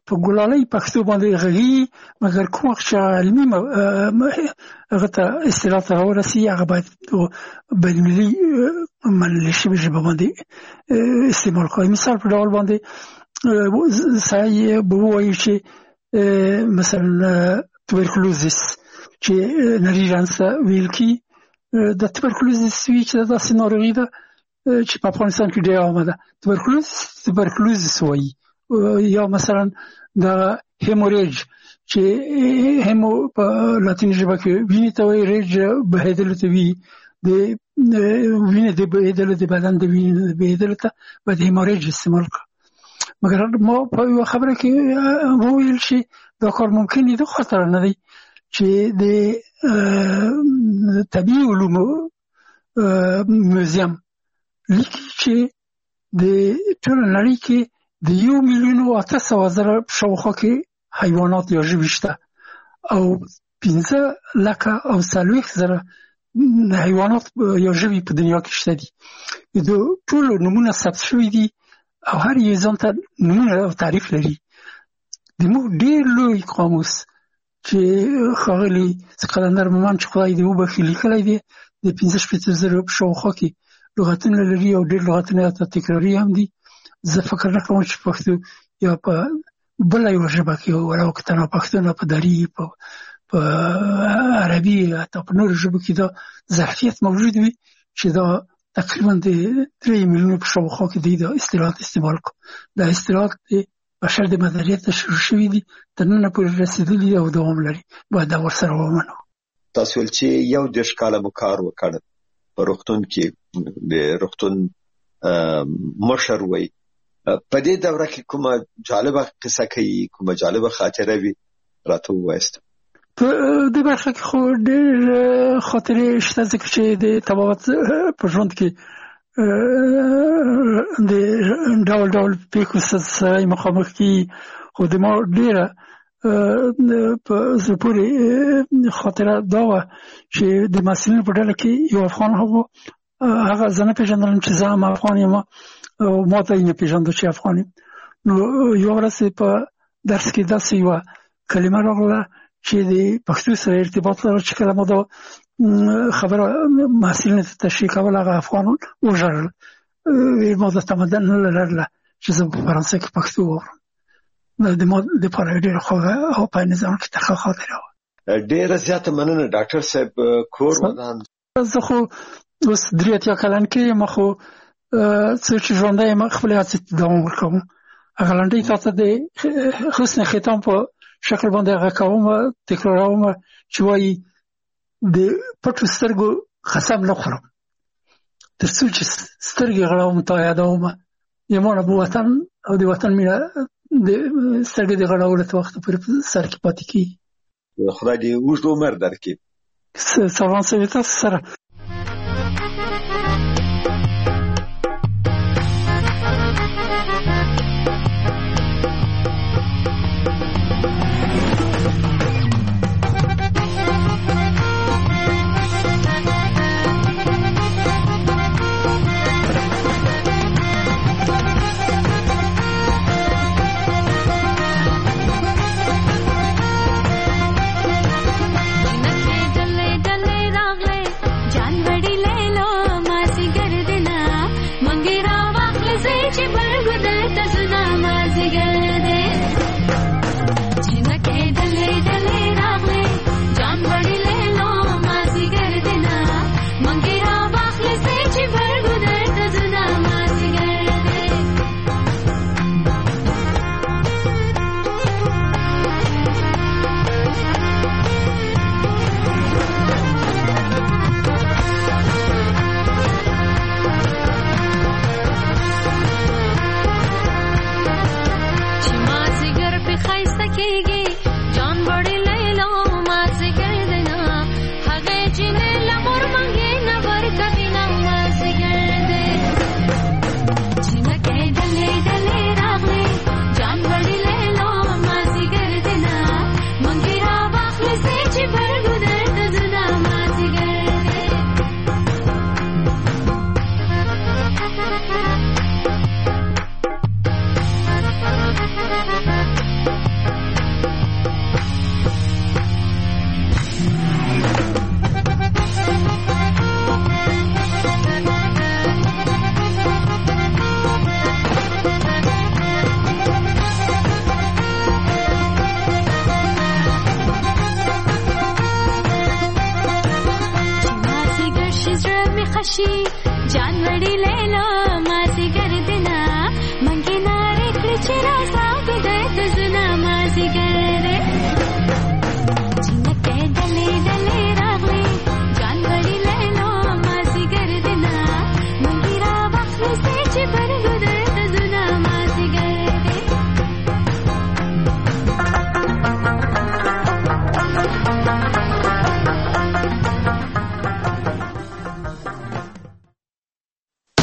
په ګلالۍ پښتو باندې غږی مګر کوم چې علمي هغه ته اصطلاح ته ورسي هغه باید بین‌المللي منل شوی ژبه باندې استعمال کوي. مثال په ډول باندې سایه به وایي چې مثلا توبرکلوزیس چې نری رانسه ویل کی د توبرکلوزیس وی چې داسې ناروغي ده چې په افغانستان کې ډېر عامه ده. توبرکلوزیس توبرکلوزیس وایي. یا مثلا د هیموریج چې هیمو په لاتیني ژبه کې وینې ته وایي، ریج بهېدل ته وایي، د وینې د بهېدل د بدن د وینې بهېدل ته باید هیموریج استعمال کړه. مګر ما په یوه خبره کې وویل چې دا کار ممکن دی، دا خطر نه دی چې د طبیعي علومو موزیم لیکي چې د ټول نړۍ کې د یو میلیون او اته سوه زره شاوخوا کې حیوانات یا ژوي شته او پنځه لکه او څلوېښت زره حیوانات یا ژوي په دنیا کې شته دي. د ټولو نومونه ثبت شوي دي او هر یو ځان ته نومونه او تعریف لري. زموږ ډېر لوی قاموس چې ښاغلي قلندر مومند چې خدای دې وبخښي لیکلی دی د پنځه شپېته زره په شاوخوا کې لغتونه لري او ډېر لغتونه یې تکراري هم دي. زه فکر نه کوم چې پښتو یا په بله یوه ژبه کې ولو که تنها پښتو نه په دري په عربي حتی په نورو ژبو کې دا ظرفیت موجود وي چې دا تقریبا د درې میلیونو په شاوخوا کې دی دا اصطلاحات استعمال کړو. دا اصطلاحات د بشر د مدنیت نه شروع شوي دي، تر ننه پورې رسېدلي او دوام لري. باید دا ورسره ومنو. تاسو ویل چې یو دېرش کاله مو کار وکړ په روغتون کې، د روغتون مشر وی. په دې دوره کې کومه جالبه قصه کوي، کومه جالبه خاطره وي راته ووایاست؟ په دې برخه کې خو ډېر خاطرې شته ځکه چې د طبابت په ژوند کې د ډول ډول پیښو سره مخامخ کېږي. خو د ما ډېره په زړه پورې خاطره دا وه چې د محصلینو په ډله کې یو افغان هغه هغه زه نه پېژندلم چې زه هم افغان یم او ما ته یې نه پېژانده چې افغان یم. نو یوه ورځ په درس کې داسې یوه کلمه راغله چې د پښتو سره ارتباط لرل چې کله ما دا خبره محصلینو ته تشریح کول هغه افغان وژړل. ما د تمدن نه لرله چې زه په فرانسه کې پښتو واورم. د ما دپاره ډېره خوږه او په نظام کې ترخه خاطره وه. ډېره زیاته مننه ډاکټر صاحب. کور ودان زه خو اوس درې اتیا کلن کې یم، خو څه چې ژوندی یم خپلې هڅې ته دوام ورکوم. هغه لنډۍ تا ته د حسن ختام په شکل باندې هغه کوم تکراروم چې وایي د پټو سترګو قسم نه خورم تر څو چې سترګې غړوم تا یادوم یمونه به وطن او د وطن مینه د سترګې د غړولو ته وخت پورې په سر کې پاتې کېږي. خدای دې اوږد عمر درکړي. سلام سوي تاسو سره. डले डले रागले जा شي جان وړي لیلا